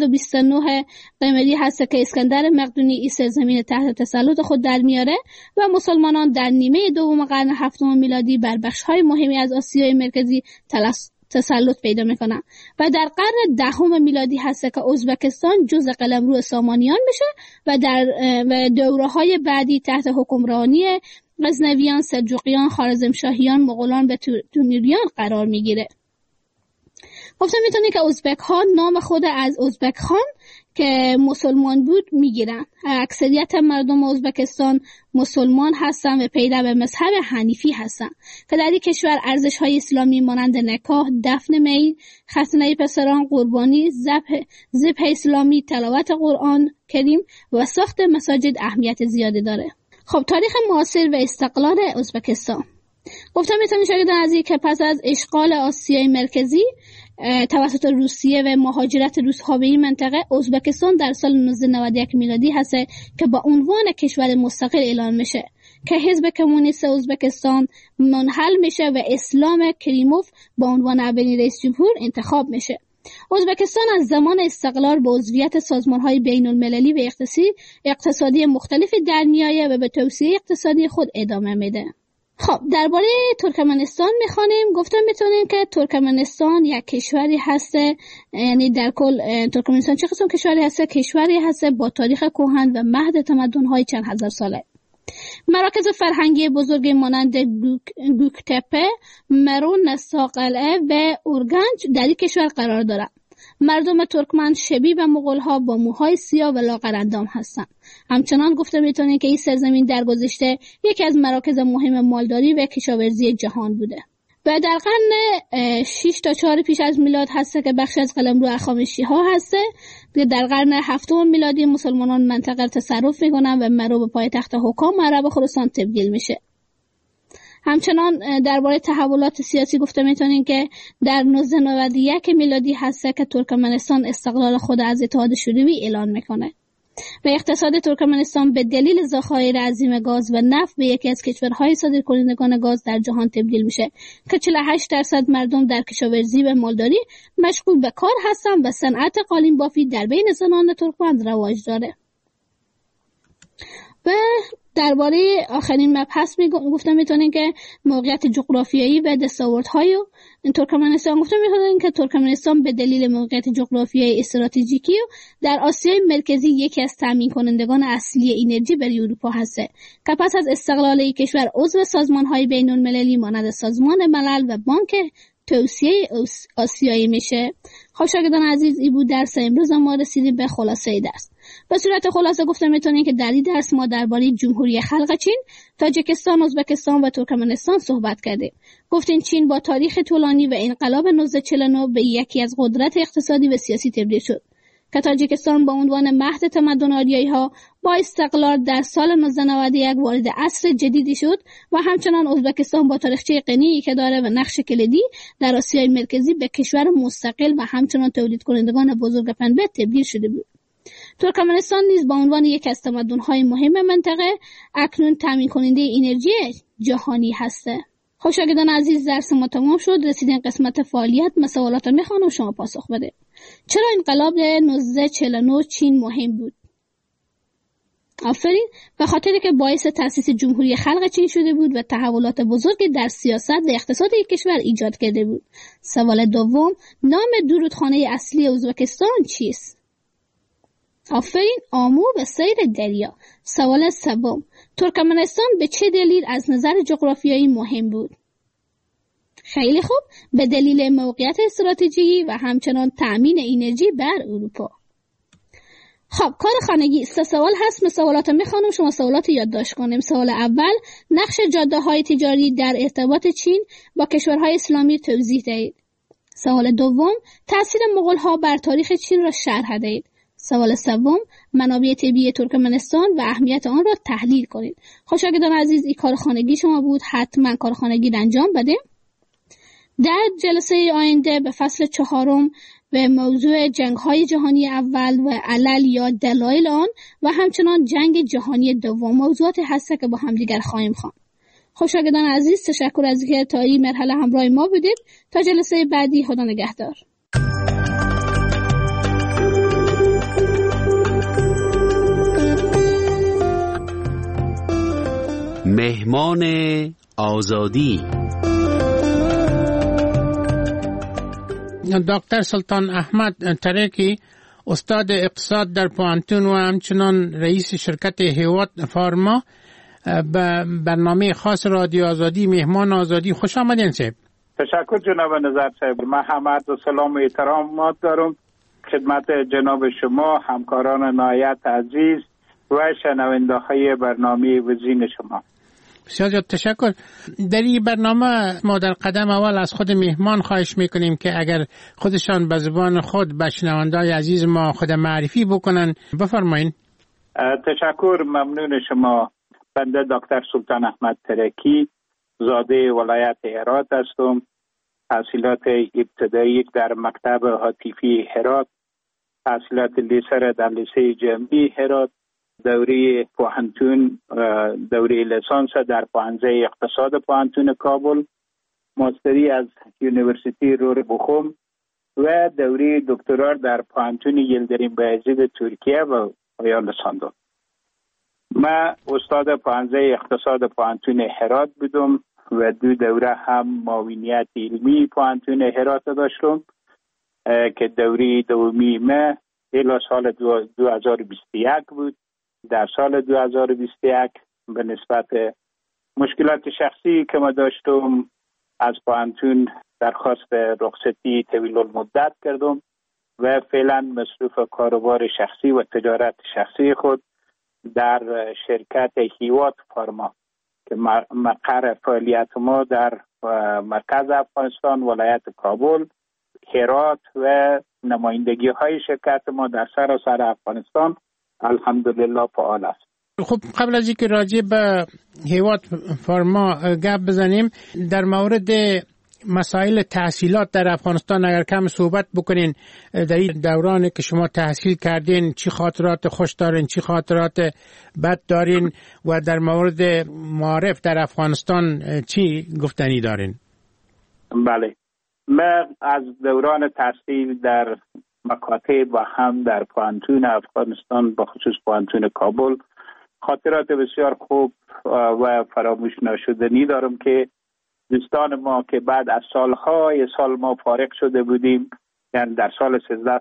329 قمری هست که اسکندر مقدونی این سرزمین تحت تسلط خود در میاره و مسلمانان در نیمه دوم قرن 7 میلادی بر بخش‌های مهمی از آسیای مرکزی تسلط پیدا میکنن و در قرن 10 میلادی هست که ازبکستان جزء قلمرو سامانیان میشه و در دوره‌های بعدی تحت حکمرانی غزنویان، سلجوقیان، خوارزمشاهیان، مغولان و تیموریان قرار میگیره. گفته میتونه که ازبک ها نام خود از ازبک خان که مسلمان بود میگیرن. اکثریت مردم ازبکستان مسلمان هستن و پیرو مذهب حنیفی هستن که در این کشور ارزش های اسلامی مانند نکاح، دفن میت، ختنه پسران، قربانی، ذبح اسلامی، تلاوت قرآن کریم و ساخت مساجد اهمیت زیادی داره. خب تاریخ معاصر و استقلال ازبکستان گفتم میتونید شاگردان عزیز که پس از اشغال آسیای مرکزی توسط روسیه و مهاجرت روس‌ها به این منطقه، ازبکستان در سال 1991 میلادی هست که با عنوان کشور مستقل اعلان میشه که حزب کمونیست ازبکستان منحل میشه و اسلام کریموف با عنوان اولین رئیس جمهور انتخاب میشه. ازبکستان از زمان استقلال به عضویت سازمان‌های بین‌المللی و اقتصادی مختلفی در میآید و به توسعه اقتصادی خود ادامه میده. خب درباره ترکمنستان میخوانیم. گفتم میتونیم که ترکمنستان یک کشوری هسته، یعنی در کل ترکمنستان چه قسم کشوری هسته؟ کشوری هسته با تاریخ کهن و مهد تمدن‌های چند هزار ساله. مراکز فرهنگی بزرگی مانند گوکتپه، مرو، نستاقلعه و اورگنج در این کشور قرار دارند. مردم ترکمن شبیه به مغول‌ها با موهای سیاه و لاغرندام هستند. همچنان گفته میتونید که این سرزمین در گذشته یکی از مراکز مهم مالداری و کشاورزی جهان بوده. و در قرن 6 تا 4 پیش از میلاد هست که بخش از قلمرو هخامنشی‌ها هست که در قرن 7 میلادی مسلمانان منطقه تصرف میکنن و مرو به پایتخت حکام عرب خراسان تبدیل میشه. همچنان درباره تحولات سیاسی گفته میتونین که در 1991 میلادی هست که ترکمنستان استقلال خود از اتحاد شوروی اعلان میکنه. و اقتصاد ترکمنستان به دلیل ذخایر عظیم گاز و نفت به یکی از کشورهای صادرکنندگان گاز در جهان تبدیل میشه که 48% مردم در کشاورزی و مالداری مشغول به کار هستند و صنعت قالین بافی در بین زنان ترکمن رواج داره. و درباره آخرین مبحث گفتم میتونین که موقعیت جغرافیایی و دستاوردهای ترکمنستان گفتم میتونین که ترکمنستان به دلیل موقعیت جغرافیایی استراتژیکی در آسیای مرکزی یکی از تامین کنندگان اصلی انرژی برای اروپا هسته که پس از استقلال این کشور عضو سازمان‌های بین‌المللی مانند سازمان ملل و بانک توسعه آسیایی میشه. خب شاگردان عزیز، این بود درس امروز. ما رسیدیم به خلاصه درس. به صورت خلاصه گفتم میتونین که در این درس ما درباره جمهوری خلق چین، تاجیکستان، ازبکستان و ترکمنستان صحبت کردیم. گفتیم چین با تاریخ طولانی و انقلاب 1949 به یکی از قدرت اقتصادی و سیاسی تبدیل شد که تاجیکستان با عنوان مهد تمدن آریایی‌ها با استقلال در سال 1991 وارد عصر جدیدی شد و همچنان ازبکستان با تاریخچه غنی که داره و نقش کلیدی در آسیای مرکزی به کشور مستقل و همچنان تولید کنندگان بزرگ پنبه تبدیل شده بود. ترکمنستان نیز با عنوان یک از تمدن‌های مهم منطقه اکنون تامین کننده انرژی جهانی هسته. خب شاگردان عزیز، درس ما تمام شد. رسیدیم قسمت فعالیت. سوالات رو میخوانم شما پاسخ بده. چرا انقلاب 1949 چین مهم بود؟ آفرین، به خاطر که باعث تأسیس جمهوری خلق چین شده بود و تحولات بزرگی در سیاست و اقتصاد یک کشور ایجاد کرده بود. سوال دوم، نام دو رودخانه اصلی ازبکستان چیست؟ آفرین، آمو و سیر دریا. سوال سوم، ترکمنستان به چه دلیل از نظر جغرافیایی مهم بود؟ خیلی خوب، به دلیل موقعیت استراتژیکی و همچنان تأمین انرژی بر اروپا. خب کار خانگی 3 سوال هست. سوالات میخوانم، شما سوالات یادداشت کنیم. سوال اول، نقش جاده‌های تجاری در ارتباط چین با کشورهای اسلامی توضیح دهید. سوال دوم، تأثیر مغول‌ها بر تاریخ چین را شرح دهید. سوال سوم، منابع طبیعی ترکمنستان و اهمیت آن را تحلیل کنید. شاگردان عزیز، این کار خانگی شما بود. حتما کار خانگی را انجام بده. در جلسه آینده به فصل 4 به موضوع جنگ‌های جهانی اول و علل یا دلایل آن و همچنان جنگ جهانی دوم موضوعاتی هست که با همدیگر خواهیم خواند. شاگردان عزیز، تشکر از اینکه تا این مرحله همراه ما بودید. تا جلسه بعدی، خدا نگهدار. مهمان آزادی. دکتر سلطان احمد ترکی، استاد اقتصاد در پوانتون و همچنان رئیس شرکت هیوات فارما، به برنامه خاص رادیو آزادی مهمان آزادی خوش آمدین صاحب. تشکر جناب نظر صاحب. من همت و سلام و احترامات دارم خدمت جناب شما، همکاران نهایت عزیز و شنونده های برنامه وزین شما. بسیار تشکر. در این برنامه ما در قدم اول از خود مهمان خواهش میکنیم که اگر خودشان به زبان خود به شنونده‌های عزیز ما خود معرفی بکنن. بفرمایید. تشکر، ممنون شما. بنده دکتر سلطان احمد ترکی، زاده ولایت هرات هستم. تحصیلات ابتدایی در مکتب هاتفی هرات، تحصیلات لیسر در لیسه جمعی هرات، دوره پوهنتون، دوره لیسانس در پوهنځی اقتصاد پوهنتون کابل، ماستری از یونیورسیتی رور بخوم و دوره دکترا در پوهنتون یلدریم بایزید ترکیه و پایان رساندم. من استاد پوهنځی اقتصاد پوهنتون هرات بودم و 2 دوره هم معاونیت علمی پوهنتون هرات داشتم که دوره دومی من الی سال 2021 بود. در سال 2021 به نسبت مشکلات شخصی که ما داشتم از پوهنتون درخواست رخصتی طویل المدت کردم و فعلا مصروف کاروبار شخصی و تجارت شخصی خود در شرکت هیوات فارما که مقر فعالیت ما در مرکز افغانستان، ولایت کابل، هرات و نمایندگی های شرکت ما در سراسر افغانستان الحمدلله فعال است. خب قبل از اینکه راجع به هیوات فارما گپ بزنیم، در مورد مسائل تحصیلات در افغانستان اگر کم صحبت بکنین، در این دورانی که شما تحصیل کردین چی خاطرات خوش دارین، چی خاطرات بد دارین و در مورد معارف در افغانستان چی گفتنی دارین؟ بله، من از دوران تحصیل در مکاتب و هم در پوهنتون افغانستان به خصوص پوهنتون کابل خاطرات بسیار خوب و فراموش نشدنی دارم که دوستان ما که بعد از سالهای سال ما فارغ شده بودیم، یعنی در سال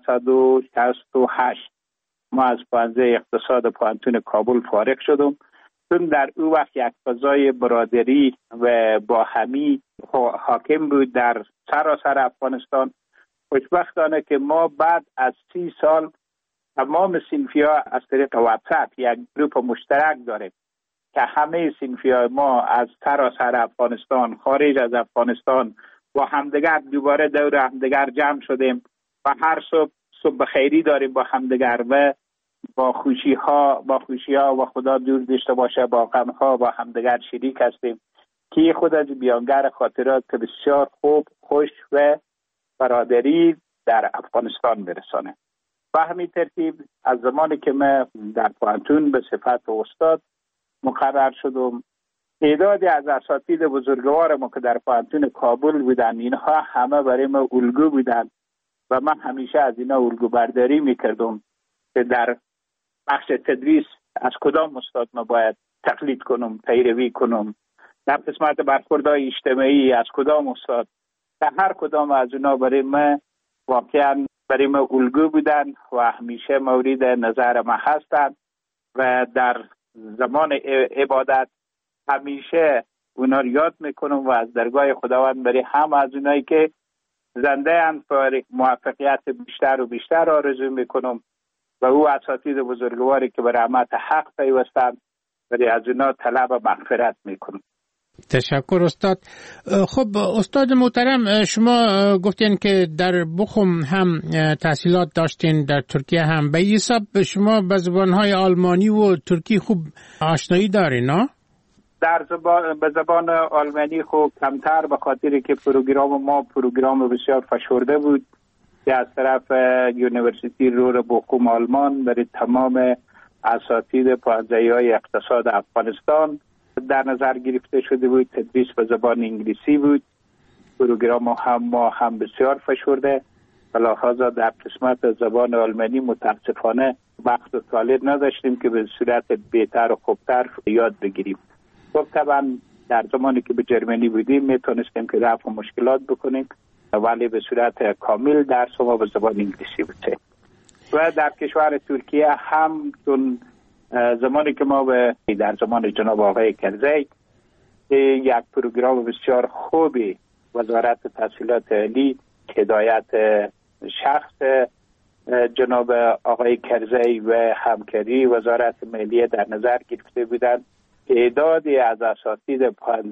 1368 ما از پوهنځی اقتصاد پوهنتون کابل فارغ شدم، چون در او وقت یک فضای برادری و باهمی حاکم بود در سراسر افغانستان. خوشبختانه که ما بعد از 30 سال تمام صنفی‌ها از طریق واتساپ یک گروپ مشترک داریم که همه صنفی‌های ما از سراسر افغانستان، خارج از افغانستان با همدیگر دوباره دور همدیگر جمع شدیم و هر صبح خیری داریم با همدیگر و با خوشی‌ها و خدا دور داشته باشه با غم‌ها با همدیگر شریک هستیم که خود از بیانگر خاطرات بسیار خوب، خوش و برادری در افغانستان برسانه. و همین ترتیب از زمانی که من در پوهنتون به صفت استاد مقرر شدم، تعدادی از اساتید بزرگوار ما که در پوهنتون کابل بودن، اینها همه برای ما الگو بودن و من همیشه از اینا الگو برداری میکردم که در بخش تدریس از کدام استاد ما باید تقلید کنم، پیروی کنم، در قسمت برخوردهای اجتماعی از کدام استاد. در هر کدام از اونا برای من واقعا برای ما الگو بودن و همیشه مورد نظر ما هستند و در زمان عبادت همیشه اونا رو یاد میکنم و از درگاه خداوند برای هم از اونایی که زنده اند موفقیت بیشتر و بیشتر آرزو میکنم و او اساتید بزرگواری که به رحمت حق پیوستند برای از اونا طلب مغفرت میکنم. تشکر استاد. خب استاد محترم، شما گفتین که در بخم هم تحصیلات داشتین، در ترکیه هم. به این حساب شما به زبانهای آلمانی و ترکی خوب آشنایی دارین، نه؟ به زبان آلمانی خوب کمتر، به خاطر که پروگرام ما پروگرام بسیار فشرده بود که از طرف یونیورسیتی رور بخم آلمان برای تمام اساتید پوهنځی‌های اقتصاد افغانستان در نظر گرفته شده بود. تدریس به زبان انگلیسی بود. پروگرام ما هم بسیار فشرده، بلافاصله در قسمت زبان آلمانی متاسفانه وقت و طالب نداشتیم که به صورت بهتر و خوبتر یاد بگیریم. خب طبعا در زمانی که به جرمنی بودیم میتونستیم که رفع مشکلات بکنیم، ولی به صورت کامل درس ما به زبان انگلیسی بوده. و در کشور ترکیه هم زمانی که ما در زمان جناب آقای کرزی یک پروگرام بسیار خوبی وزارت تحصیلات عالی هدایت شخص جناب آقای کرزی و همکاری وزارت مالیه در نظر گرفته بودند، تعدادی از اساتید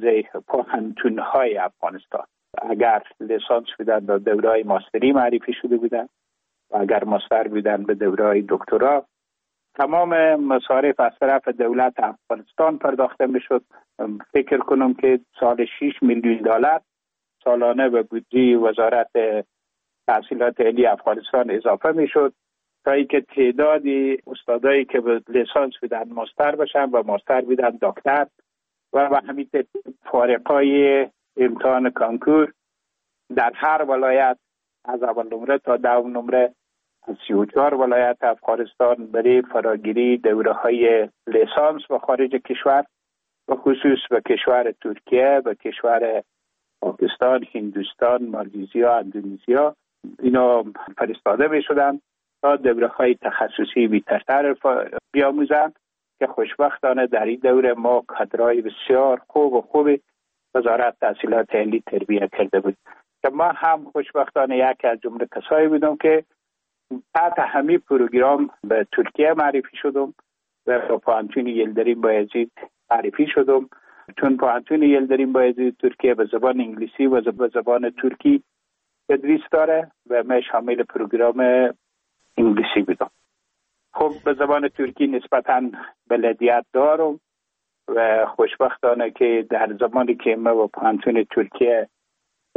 پوهنتون‌های افغانستان اگر لیسانس بودند به دوره‌های ماستری معرفی شده بودند و اگر ماستر بودند به دوره‌های دکترا. تمام مصارف از طرف دولت افغانستان پرداخته میشد. فکر کنم که سال 6 میلیون دلار سالانه به بودجه وزارت تحصیلات عالی افغانستان اضافه میشد تا اینکه تعدادی استادایی که به لیسانس بودن ماستر بشن و ماستر بودن دکتر و همین فارغای امتحان کانکور در هر ولایت از اول نمره تا دوم نمره از 34 ولایت افغانستان برای فراگیری دوره‌های لیسانس و خارج کشور و خصوص به کشور ترکیه، به کشور پاکستان، هندوستان، مالزیا، اندونزیا اینا فرستاده می‌شدند تا دوره‌های تخصصی بیشتر بیاموزند که خوشبختانه در این دوره ما کادرهای بسیار خوب وزارت تحصیلات عالی تربیت کرده بود که ما هم خوشبختانه یکی از جمله کسایی بودم که تحت همین پروگرام به ترکیه معرفی شدم و به پوهنتون یلدریم بایزید معرفی شدم، چون پوهنتون یلدریم بایزید ترکیه به زبان انگلیسی و به زبان ترکی تدریس داره و من شامل پروگرام انگلیسی بودم. خب به زبان ترکی نسبتاً بلدیت دارم و خوشبختانه که در زمانی که من با پوهنتون ترکیه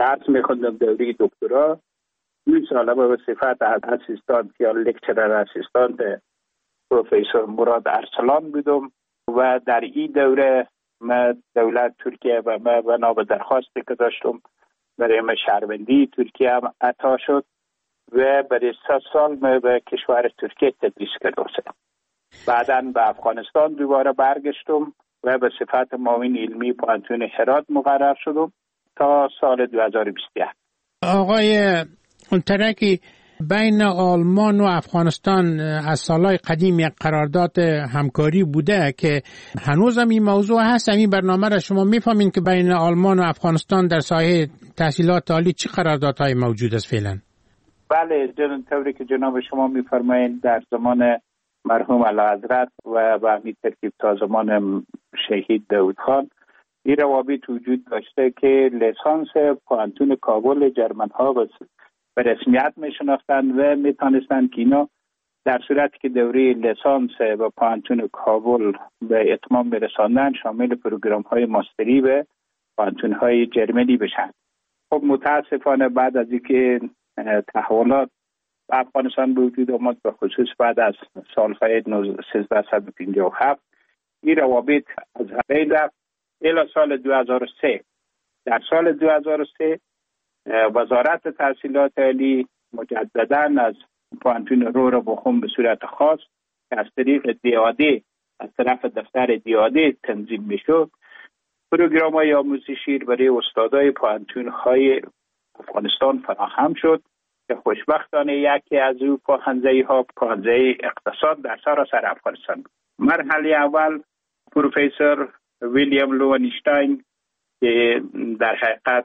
درس میخوندم دوره دکترا. 2 سال به صفت اسیستانت یا لکچرر اسیستانت پروفسور مراد ارسلان بودم و در این دوره ما دولت ترکیه و ما بنا به درخواستی که داشتم برای ما شهروندی ترکیه هم عطا شد و برای 3 سال ما به کشور ترکیه تدریس کرده بودم. بعداً به افغانستان دوباره برگشتم و به صفت معاون علمی پانتون هرات مقرر شدم تا سال 2021. آقای ترکی، بین آلمان و افغانستان از سالهای قدیم یک قرارداد همکاری بوده که هنوز هم این موضوع هست. این برنامه را شما میفهمین که بین آلمان و افغانستان در ساحه تحصیلات عالی چه قراردادهای موجود است فعلا؟ بله، طوری که جناب شما میفرمایید در زمان مرحوم اعلیحضرت و به همین ترتیب تا زمان شهید داود خان این روابط وجود داشته که لیسانس پانتون کابل جرمن ها به رسمیت میشناختند و میتونستند که اینا در صورتی که دوره لیسانس و پانتون کابل به اتمام برساندن شامل پروگرام های ماستری و پانتون های جرمنی بشن. خب متاسفانه بعد از اینکه تحولات افغانستان به وجود آمد، به خصوص بعد از سالهای 1357 این روابط از بین رفت الی سال 2003. در سال 2003 وزارت تحصیلات عالی مجدداً از پانتون رو بخون به صورت خاص که از طریق دیاده از طرف دفتر دیاده تنظیم میشد پروگرام های آموزشی برای استادای پانتون های افغانستان فراهم شد که خوشبختانه یکی از او پانزه اقتصاد در سراسر افغانستان بود. مرحله اول پروفسور ویلیام لوونشتاین که در حقیقت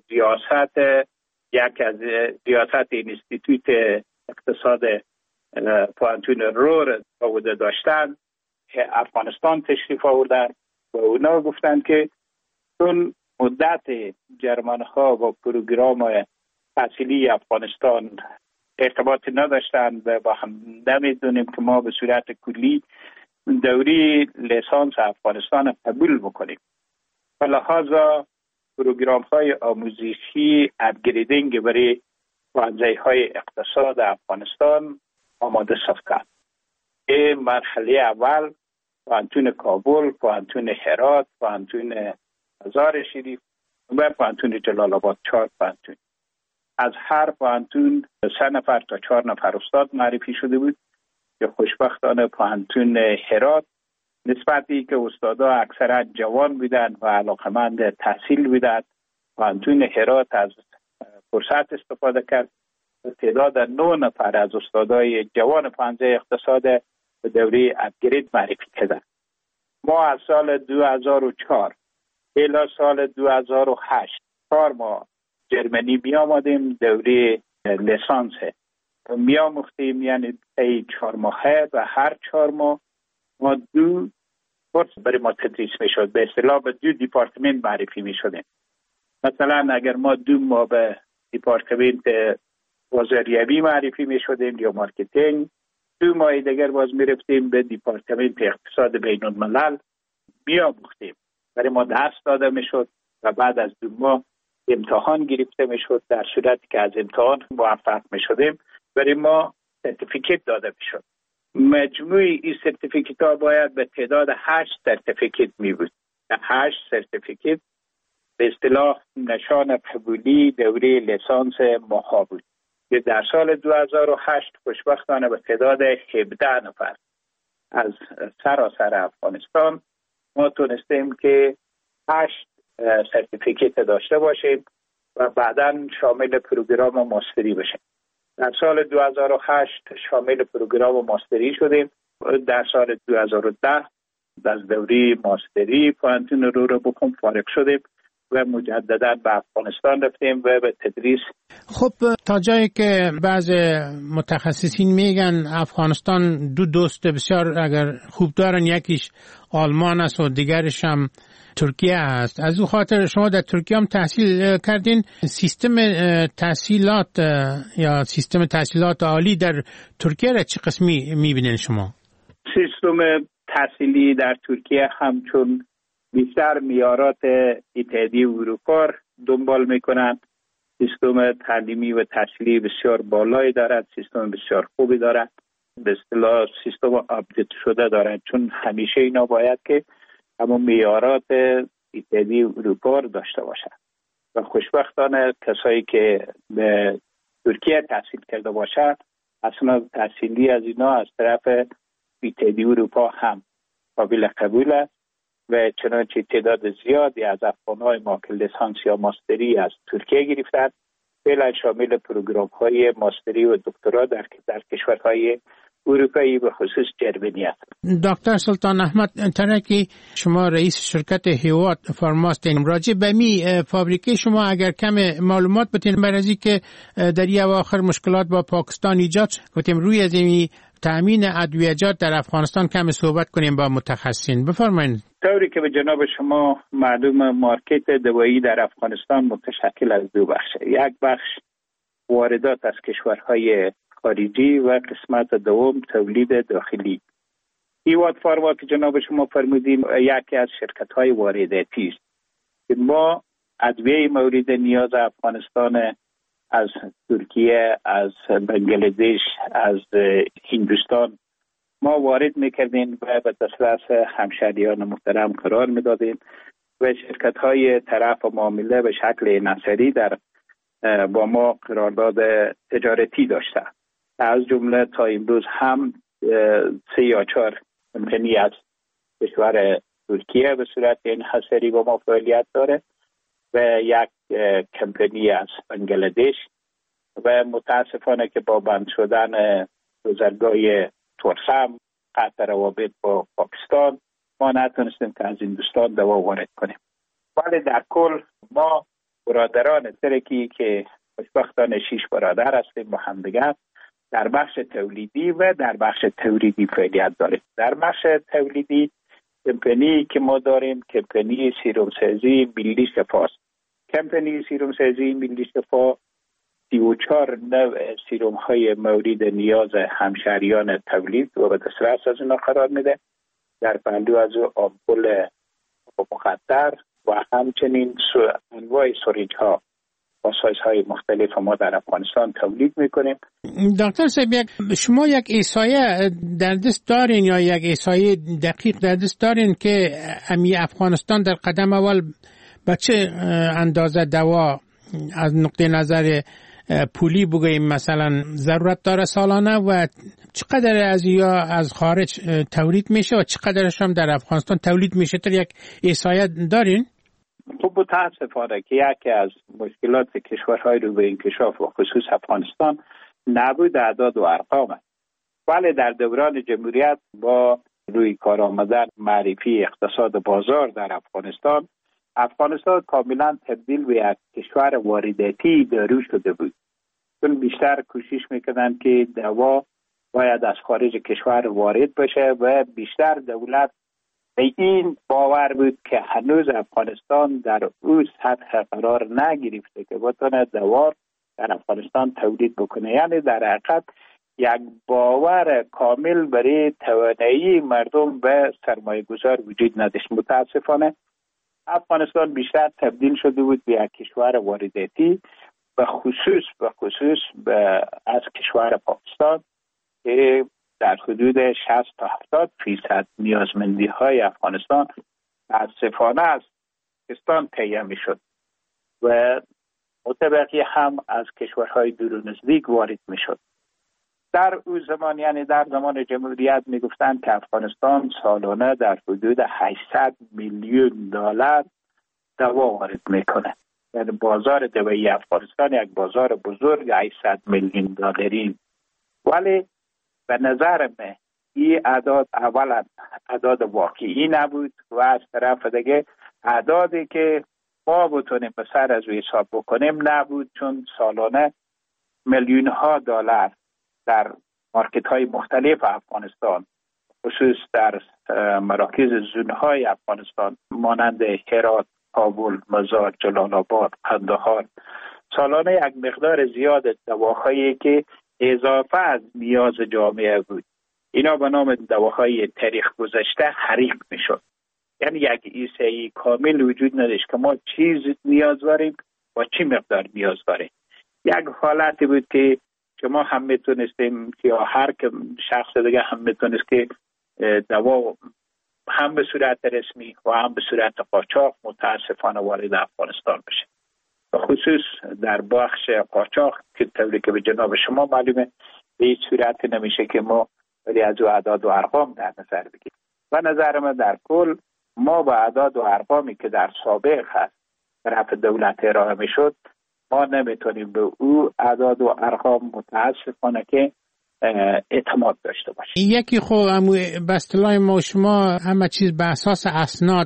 یکی از ریاست اینستیتوت اقتصاد پانتون رور بوده داشتن که افغانستان تشریف آوردن و اونا گفتن که چون مدت جرمن ها و پروگرام تحصیلی افغانستان ارتباط نداشتن و با هم نمیدونیم که ما به صورت کلی دوری لیسانس افغانستان قبول بکنیم و لحاظا پروگرام های آموزشی اپگریدینگ برای پانزه های اقتصاد افغانستان آماده ساختند. این مرحله اول پانتون کابل، پانتون هرات، پانتون مزار شریف و پانتون جلال آباد 4 پانتون. از هر پانتون 3 نفر تا 4 نفر استاد معرفی شده بود که خوشبختانه پانتون هرات نسبتی که استادا اکثرا جوان بودند و علاقمند تحصیل بودند، پانتون هرات از فرصت استفاده کرد و تعداد 9 نفر از استادای جوان پانزه اقتصاد به دوره اپگرید معرفی کردند. ما از سال 2004 الی سال 2008 4 ماه جرمنی می آمدیم دوره لیسانس می آموختیم، یعنی 4 ماهه و هر 4 ماه ما 2 کورس برای ما تدریس می شد. به اصطلاح به 2 دیپارتمنت معرفی می شدیم. مثلا اگر ما 2 ماه به دیپارتمنت بازاریابی معرفی می شدیم یا مارکتینگ، 2 ماه دیگر باز می رفتیم به دیپارتمنت اقتصاد بین الملل می آموختیم. برای ما درس داده می شد و بعد از 2 ماه امتحان گرفته می شد. در صورتی که از امتحان موفق می شدیم برای ما سرتیفیکت داده می شد. مجموع این سرتیفیکت ها باید به تعداد 8 سرتیفیکت می بود. 8 سرتیفیکت به اصطلاح نشان قبولی دوره لیسانس ماها بود که در سال 2008 خوشبختانه به تعداد 17 نفر از سراسر افغانستان ما تونستیم که 8 سرتیفیکت داشته باشیم و بعداً شامل پروگرام ماستری بشیم. در سال 2008 شامل پروگرام ماستری شدیم. در سال 2010 از دوره ماستری پانتون رو بخون فارغ شدیم و مجددا به افغانستان رفتیم و به تدریس. خب تا جایی که بعض متخصصین میگن افغانستان 2 دوست بسیار اگر خوب دارن، یکیش آلمان است و دیگرش هم ترکیه است. از اون خاطر شما در ترکیه هم تحصیل کردین. سیستم تحصیلات یا سیستم تحصیلات عالی در ترکیه را چه قسمی میبینین شما؟ سیستم تحصیلی در ترکیه همچون بیشتر معیارات اتحادیه اروپا دنبال میکنند سیستم تعلیمی و تحصیلی بسیار بالایی دارد، سیستم بسیار خوبی دارد، به اصطلاح سیستم آپدیت شده دارد، چون همیشه اینا باید که همون معیارات اتحادیه اروپا رو داشته باشد و خوشبختانه کسایی که به ترکیه تحصیل کرده باشد اسناد تحصیلی از اینا از طرف اتحادیه اروپا هم قابل قبول است و چنانچه تعداد زیادی از افغان‌های ما که لیسانس یا ماستری از ترکیه گرفتند فعلا شامل پروگرام‌های ماستری و دکترا در کشورهای اروپایی به خصوص جرمنی است. دکتر سلطان احمد ترکی، شما رئیس شرکت هیوات فارما هستین. راجع به می فابریکه شما اگر کم معلومات بتین برای که در این اواخر مشکلات با پاکستان ایجاد گفتیم روی زمین تامین ادویه‌جات در افغانستان کم صحبت کنیم با متخصصین. بفرمایید. طوری که به جناب شما معلوم مارکت دوایی در افغانستان متشکل از دو بخش. یک بخش واردات از کشورهای خارجی و قسمت دوم تولید داخلی. هیوات فارما که جناب شما فرمودین یکی از شرکت‌های وارداتی است. ما ادویه مورد نیاز افغانستان از ترکیه، از بنگلادش، از هندوستان ما وارد میکردیم و به دسترس همشهریان محترم قرار میدادیم و شرکت‌های طرف معامله به شکل نظری در با ما قرارداد تجارتی داشتند. از جمله تا امروز هم 3 یا 4 کمپانی از کشور ترکیه به صورت انحصاری با ما فعالیت داره و یک کمپانی از بنگلادش و متاسفانه که با بند شدن گذرگاه ترسم قطع روابط با پاکستان ما نتونستیم که از هندوستان دوا وارد کنیم. ولی در کل ما برادران ترکی که خوشبختانه 6 برادر هستیم با هم دیگر در بخش تولیدی و در بخش تولیدی فعالیت داریم. در بخش تولیدی کمپانی که ما داریم کمپانی سیروم سازی ملی شفاست. کمپانی سیروم سازی ملی شفا 34 نوع سیروم های مورد نیاز همشهریان تولید و به دسترس از اینا قرار میده. در پهلو از آمپول مخدر و همچنین انواع سوریج ها با سایزهای مختلف ما در افغانستان تولید میکنیم. دکتر صاحب شما یک احصایه در دست دارین یا یک احصایه دقیق در دست دارین که امی افغانستان در قدم اول با چه اندازه دوا از نقطه نظر پولی بگوییم مثلا ضرورت داره سالانه و چقدر از یا از خارج تولید میشه و چقدرش هم در افغانستان تولید میشه؟ تا یک احصایه دارین؟ خب متاسفانه که یکی از مشکلات کشورهای رو به انکشاف و خصوص افغانستان نبود اعداد و ارقام است. ولی در دوران جمهوریت با روی کار آمدن معرفی اقتصاد بازار در افغانستان کاملا تبدیل به یک کشور وارداتی دارو شده بود. چون بیشتر کوشش میکردن که دوا باید از خارج کشور وارد بشه و بیشتر دولت به این باور بود که هنوز افغانستان در اون سطح قرار نگرفته که بتونه دوا در افغانستان تولید بکنه. یعنی در حقیقت یک باور کامل برای توانایی مردم به سرمایه گذار وجود نداشت. متاسفانه افغانستان بیشتر تبدیل شده بود به یک کشور وارداتی به خصوص از کشور پاکستان که در حدود 60 تا 70% نیازمندی های افغانستان متاسفانه از پاکستان تهیه می شد و متبقی هم از کشورهای دور و نزدیک وارد می شد. در اون زمان یعنی در زمان جمهوریت می گفتند که افغانستان سالانه در حدود 800 میلیون دلار دوا وارد می کنه. یعنی بازار دوایی افغانستان یک بازار بزرگ 800 میلیون دلاری. ولی به نظر من این اعداد اولا اعداد واقعی نبود و از طرف دیگه اعدادی که ما بتونیم به سر از حساب بکنیم نبود، چون سالانه میلیون ها دلار در مارکت های مختلف افغانستان خصوص در مراکز زونهای افغانستان مانند هرات، کابل، مزار، جلال آباد، قندهار سالانه یک مقدار زیاد دواهایی که اضافه از نیاز جامعه بود اینا به نام دواهای تاریخ گذشته حریق میشد. یعنی یک ایسایی کامل وجود نداشت که ما چیز نیاز داریم با چی مقدار نیاز داره. یک حالتی بود که شما هم میتونستیم یا هر شخص دیگه هم میتونست که دوا هم به صورت رسمی و هم به صورت قاچاق متاسفانه وارد افغانستان بشه. به خصوص در بخش قاچاق که طوری که به جناب شما معلومه به هیچ صورت نمیشه که ما ولی از اعداد و ارقام در نظر بگیریم. و نظر من در کل ما با اعداد و ارقامی که در سابق هست طرف دولت ارائه میشد ما نمیتونیم به او اعداد و ارقام متاسفانه که اعتماد داشته باشیم. یکی خب به اصطلاح ما شما همه چیز به اساس اسناد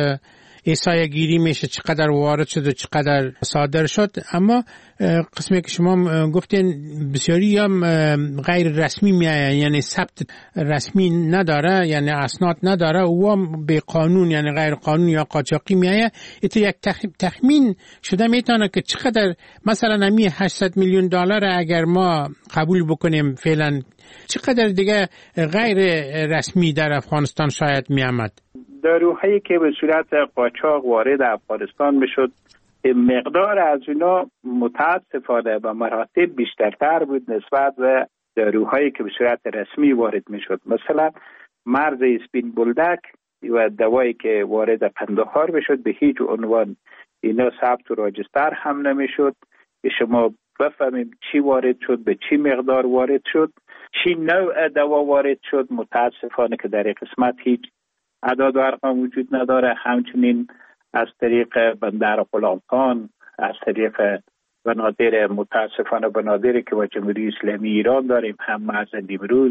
احصایه گیری میشه، چقدر وارد شد و چقدر صادر شد، اما قسمی که شما گفتین بسیاری هم غیر رسمی میایه، یعنی ثبت رسمی نداره، یعنی اسناد نداره و هم به قانون یعنی غیر قانون یا قاچاقی میایه. ایتو یک تخمین شده میتونه که چقدر مثلا همی 800 میلیون دلار اگر ما قبول بکنیم فعلا چقدر دیگه غیر رسمی در افغانستان شاید میامد؟ داروهایی که به صورت قاچاق وارد افغانستان میشد مقدار از اینا متاسفانه به مراتب بیشترتر بود نسبت به داروهایی که به صورت رسمی وارد میشد. مثلا مرز اسپین بولدک و دوایی که وارد قندهار میشد به هیچ عنوان اینا ثبت و راجستر هم نمیشد که شما بفهمیم چی وارد شد، به چی مقدار وارد شد، چی نوع دوا وارد شد. متاسفانه که در قسمت هیچ اعداد و ارقام وجود نداره. همچنین از طریق بندر غلامخان، از طریق بنادر، متاسفانه بنادری که با جمهوری اسلامی ایران داریم، هم مرز نیمروز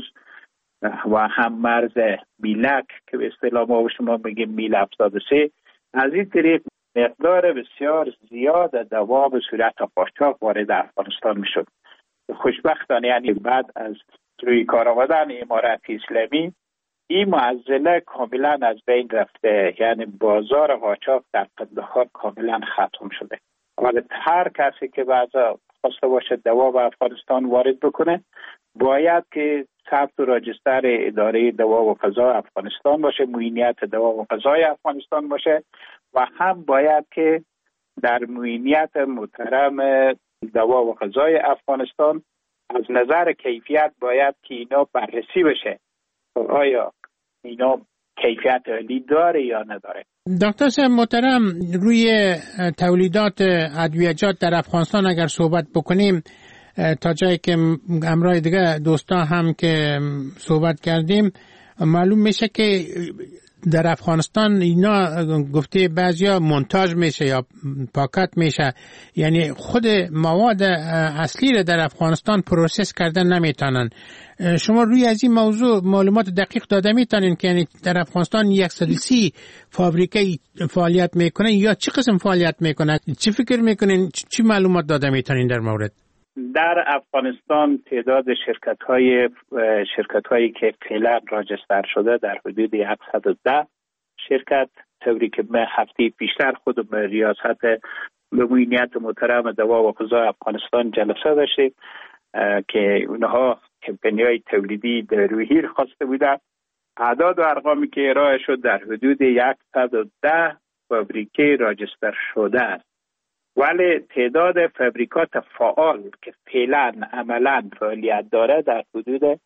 و هم مرز میلک که به اصطلاح ما و شما میگیم میل 73، از این طریق مقدار بسیار زیاد دوا به صورت قاچاق وارد افغانستان میشد. خوشبختانه یعنی بعد از روی کار آمدن امارت اسلامی این معضله کاملا از بین رفته، یعنی بازار قاچاق در قندهار کاملا ختم شده. ولی هر کسی که بعضا خواسته باشه دوا به افغانستان وارد بکنه باید که ثبت و راجستر اداره دوا و غذا افغانستان باشه، معینیت دوا و غذای افغانستان باشه و هم باید که در معینیت محترم دوا و غذای افغانستان از نظر کیفیت باید که اینا بررسی بشه آیا اینا کیفیت عالی داره یا نداره. دکتر صاحب محترم، روی تولیدات ادویه‌جات در افغانستان اگر صحبت بکنیم تا جایی که همراه دیگه دوستا هم که صحبت کردیم معلوم میشه که در افغانستان اینا گفته بعضیا مونتاژ میشه یا پاکت میشه، یعنی خود مواد اصلی رو در افغانستان پروسس کردن نمیتونن. شما روی از این موضوع معلومات دقیق داده میتونین که یعنی در افغانستان 130 فابریکه فعالیت میکنه یا چه قسم فعالیت میکنه؟ چی فکر میکنین؟ چی معلومات داده میتونین در مورد؟ در افغانستان تعداد شرکت‌هایی که فعلا راجستر شده در حدود 110 شرکت، طوری که من هفته پیشتر خود به ریاست به معینیت محترم دوا و غذا افغانستان جلسه داشتیم که اونها کمپانی‌های تولیدی دارویی خواسته بودند. اعداد و ارقامی که ارائه شد در حدود 110 فابریکه راجستر شده است، ولی تعداد فابریکات فعال که فعلا عملا فعالیت داره در حدود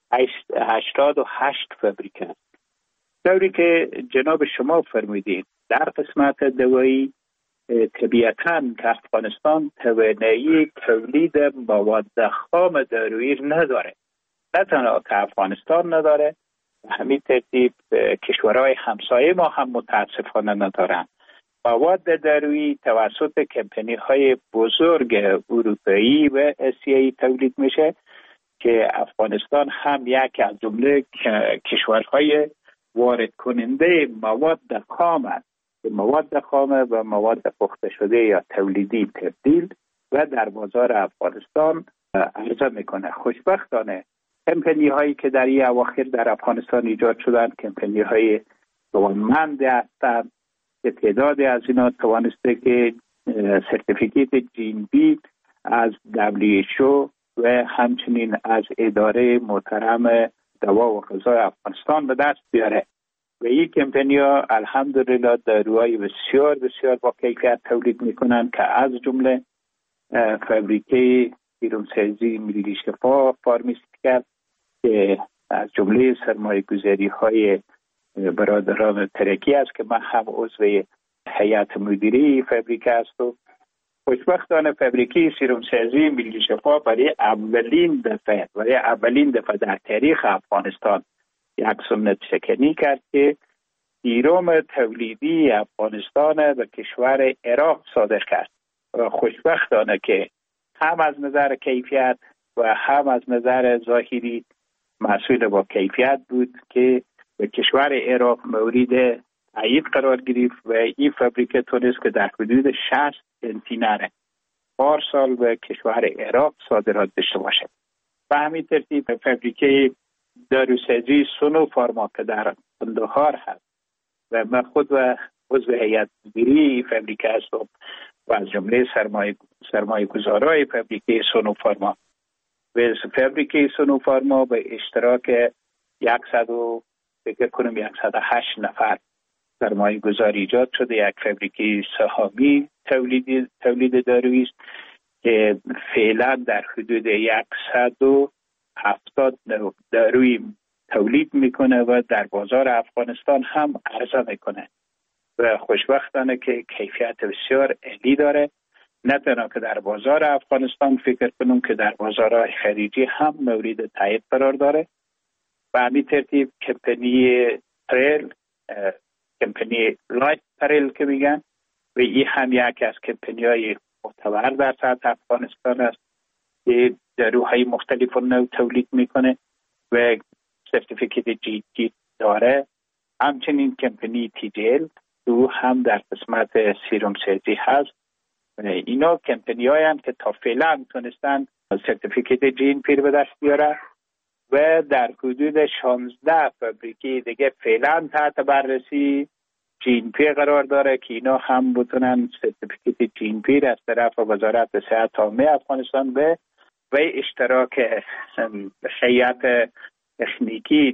88 فابریکه است. طوری که جناب شما فرمودید در قسمت دوایی طبیعتاً که افغانستان توانایی تولید مواد خام دارویی نداره. نه تنها که افغانستان نداره، همین ترتیب کشورهای همسایه ما هم متاسفانه ندارن. مواد دارویی توسط کمپانی‌های بزرگ اروپایی و آسیایی تولید میشه که افغانستان هم یک از جمله کشورهای وارد کننده مواد خام است. مواد خام و مواد پخته شده یا تولیدی تبدیل و در بازار افغانستان عرضه میکنه. خوشبختانه کمپانی‌هایی که در این اواخر در افغانستان ایجاد شدن کمپانی‌های توانمند هستند که تعدادی از اینا توانسته که سرتیفیکیت جین بی از WHO و همچنین از اداره محترم دوا و غذای افغانستان به دست بیاره. و این کمپانی‌ها الحمدلله داروهای بسیار بسیار با کیفیت تولید میکنن که از جمله فابریکه سیرومسازی ملی شفا فارماسیوتیکال که از جمله سرمایه‌گذاری‌های برادران ترکی است که من هم عضو هیئت مدیره فابریکه هستم. خوشبختانه فابریکه سیرومسازی ملی شفا برای اولین دفعه در تاریخ افغانستان یک سنت شکنی کرد که سیروم تولیدی افغانستان به کشور عراق صادر کرد و خوشبختانه که هم از نظر کیفیت و هم از نظر ظاهری محصول با کیفیت بود که به کشور عراق مورد تایید قرار گرفت و این فابریکه تونست که در حدود 60 کنتینر پارسال به کشور عراق صادرات داشته باشد. به همین ترتیب فابریکه داروسازی سونوفارما که در قندهار هست و من خود و عضو هیئت مدیره فابریکه هستم و از جمله سرمایه گذارای فابریکه سونوفارما و فابریکه سونوفارما به اشتراک 108 نفر سرمایه گذاری ایجاد شده. یک فابریکه سهامی تولید دارویی است که فعلا در حدود 170 داروی تولید میکنه و در بازار افغانستان هم عرضه میکنه و خوشبختانه که کیفیت بسیار عالی داره. نه تنها که در بازار افغانستان فکر کنم که در بازارهای خارجی هم مورد تایید قرار داره. و همین ترتیب کمپانی لایت پرل که میگن و این هم یک از کمپانی‌های معتبر در سطح افغانستان است که داروهای مختلف نوع تولید میکنه و سرتیفیکیت جی داره. همچنین کمپانی TGL دو هم در قسمت سیروم سازی هست. اینا کمپانی‌هایی هستند که تا فعلا تونستن سرتیفیکیت جین پیر به دست بیاره و در حدود 16 فابریکه دیگه فعلا تحت بررسی جین پی قرار داره که اینا هم بتونن سرتیفیکیت جین پی از طرف وزارت صحت عامه افغانستان و اشتراک هیئت تکنیکی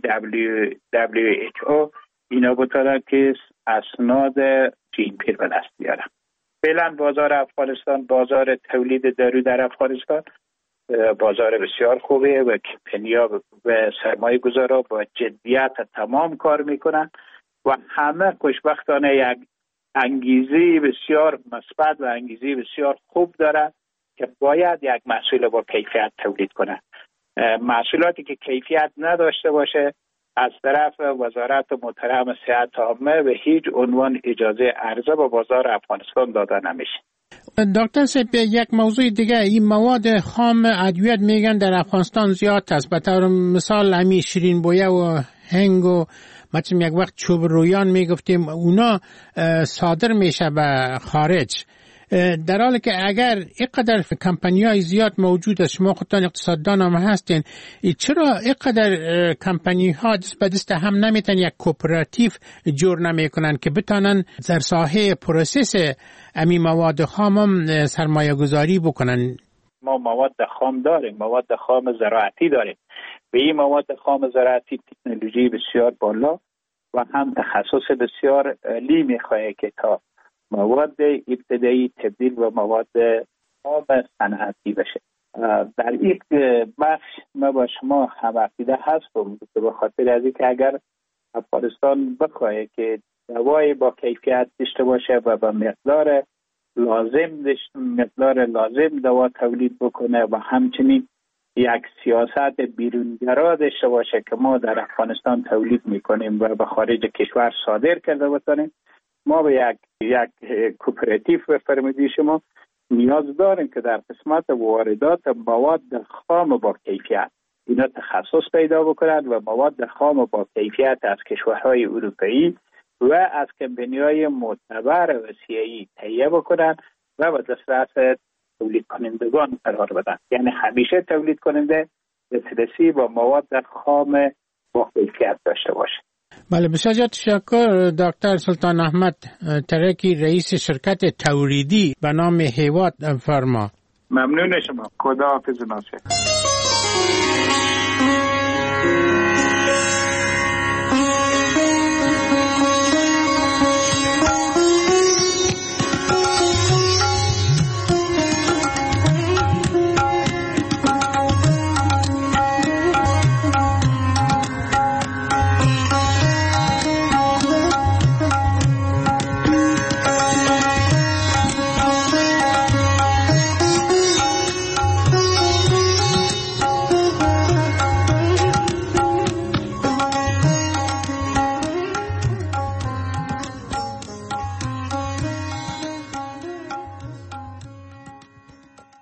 WHO اینا بتونن که اسناد جین پی به دست بیارن. فعلا بازار افغانستان، بازار تولید دارو در افغانستان بازار بسیار خوبه و کمپانی‌ها و سرمایه گذارا با جدیت تمام کار میکنن و همه خوشبختانه یک انگیزه بسیار مثبت و انگیزه بسیار خوب دارن که باید یک محصول با کیفیت تولید کنن. محصولاتی که کیفیت نداشته باشه از طرف وزارت محترم صحت عامه به هیچ عنوان اجازه عرضه به بازار افغانستان داده نمیشه. دکتر صاحب یک موضوع دیگه، این مواد خام ادویه میگن در افغانستان زیاد است. به طور مثال همین شیرین بویه و هنگ و مثلا یک وقت چوب رویان میگفتیم اونا صادر میشه به خارج، در حالی که اگر اینقدر کمپانی‌های زیاد موجود است، شما خودتان اقتصاددان هم هستین، چرا اینقدر کمپانی‌ها دست به دست هم نمیتونن یک کوپراتیو جور نمیکنن که بتونن در ساحه پروسس امی مواد خام هم سرمایه گذاری بکنن؟ ما مواد خام داریم، مواد خام زراعتی داریم. به این مواد خام زراعتی تکنولوژی بسیار بالا و هم تخصص بسیار عالی میخواه که تا مواد ابتدایی تبدیل به مواد خام صنعتی بشه. در این بخش ما با شما هم عقیده هستم که به خاطر از اینکه اگر افغانستان بخواه که دوای با کیفیت داشته باشه و به مقدار لازم دوا تولید بکنه و همچنین یک سیاست بیرونگرا داشته باشه که ما در افغانستان تولید میکنیم و به خارج کشور صادر کرده بتونیم، ما به یک کوپراتیو به فرمودی شما نیاز داریم که در قسمت واردات مواد خام با کیفیت اینا تخصص پیدا بکنند و مواد خام با کیفیت از کشورهای اروپایی و از کمپانی‌های معتبر و سیایی تهیه بکنند و به دسترس تولید کنندگان قرار بدن. یعنی همیشه تولید کننده دسترسی با مواد خام با کیفیت داشته باشه. بله، بسیار تشکر دکتر سلطان احمد ترکی، رئیس شرکت تولیدی به نام هیوات فارما. ممنون شما. خدا حافظ ناصر.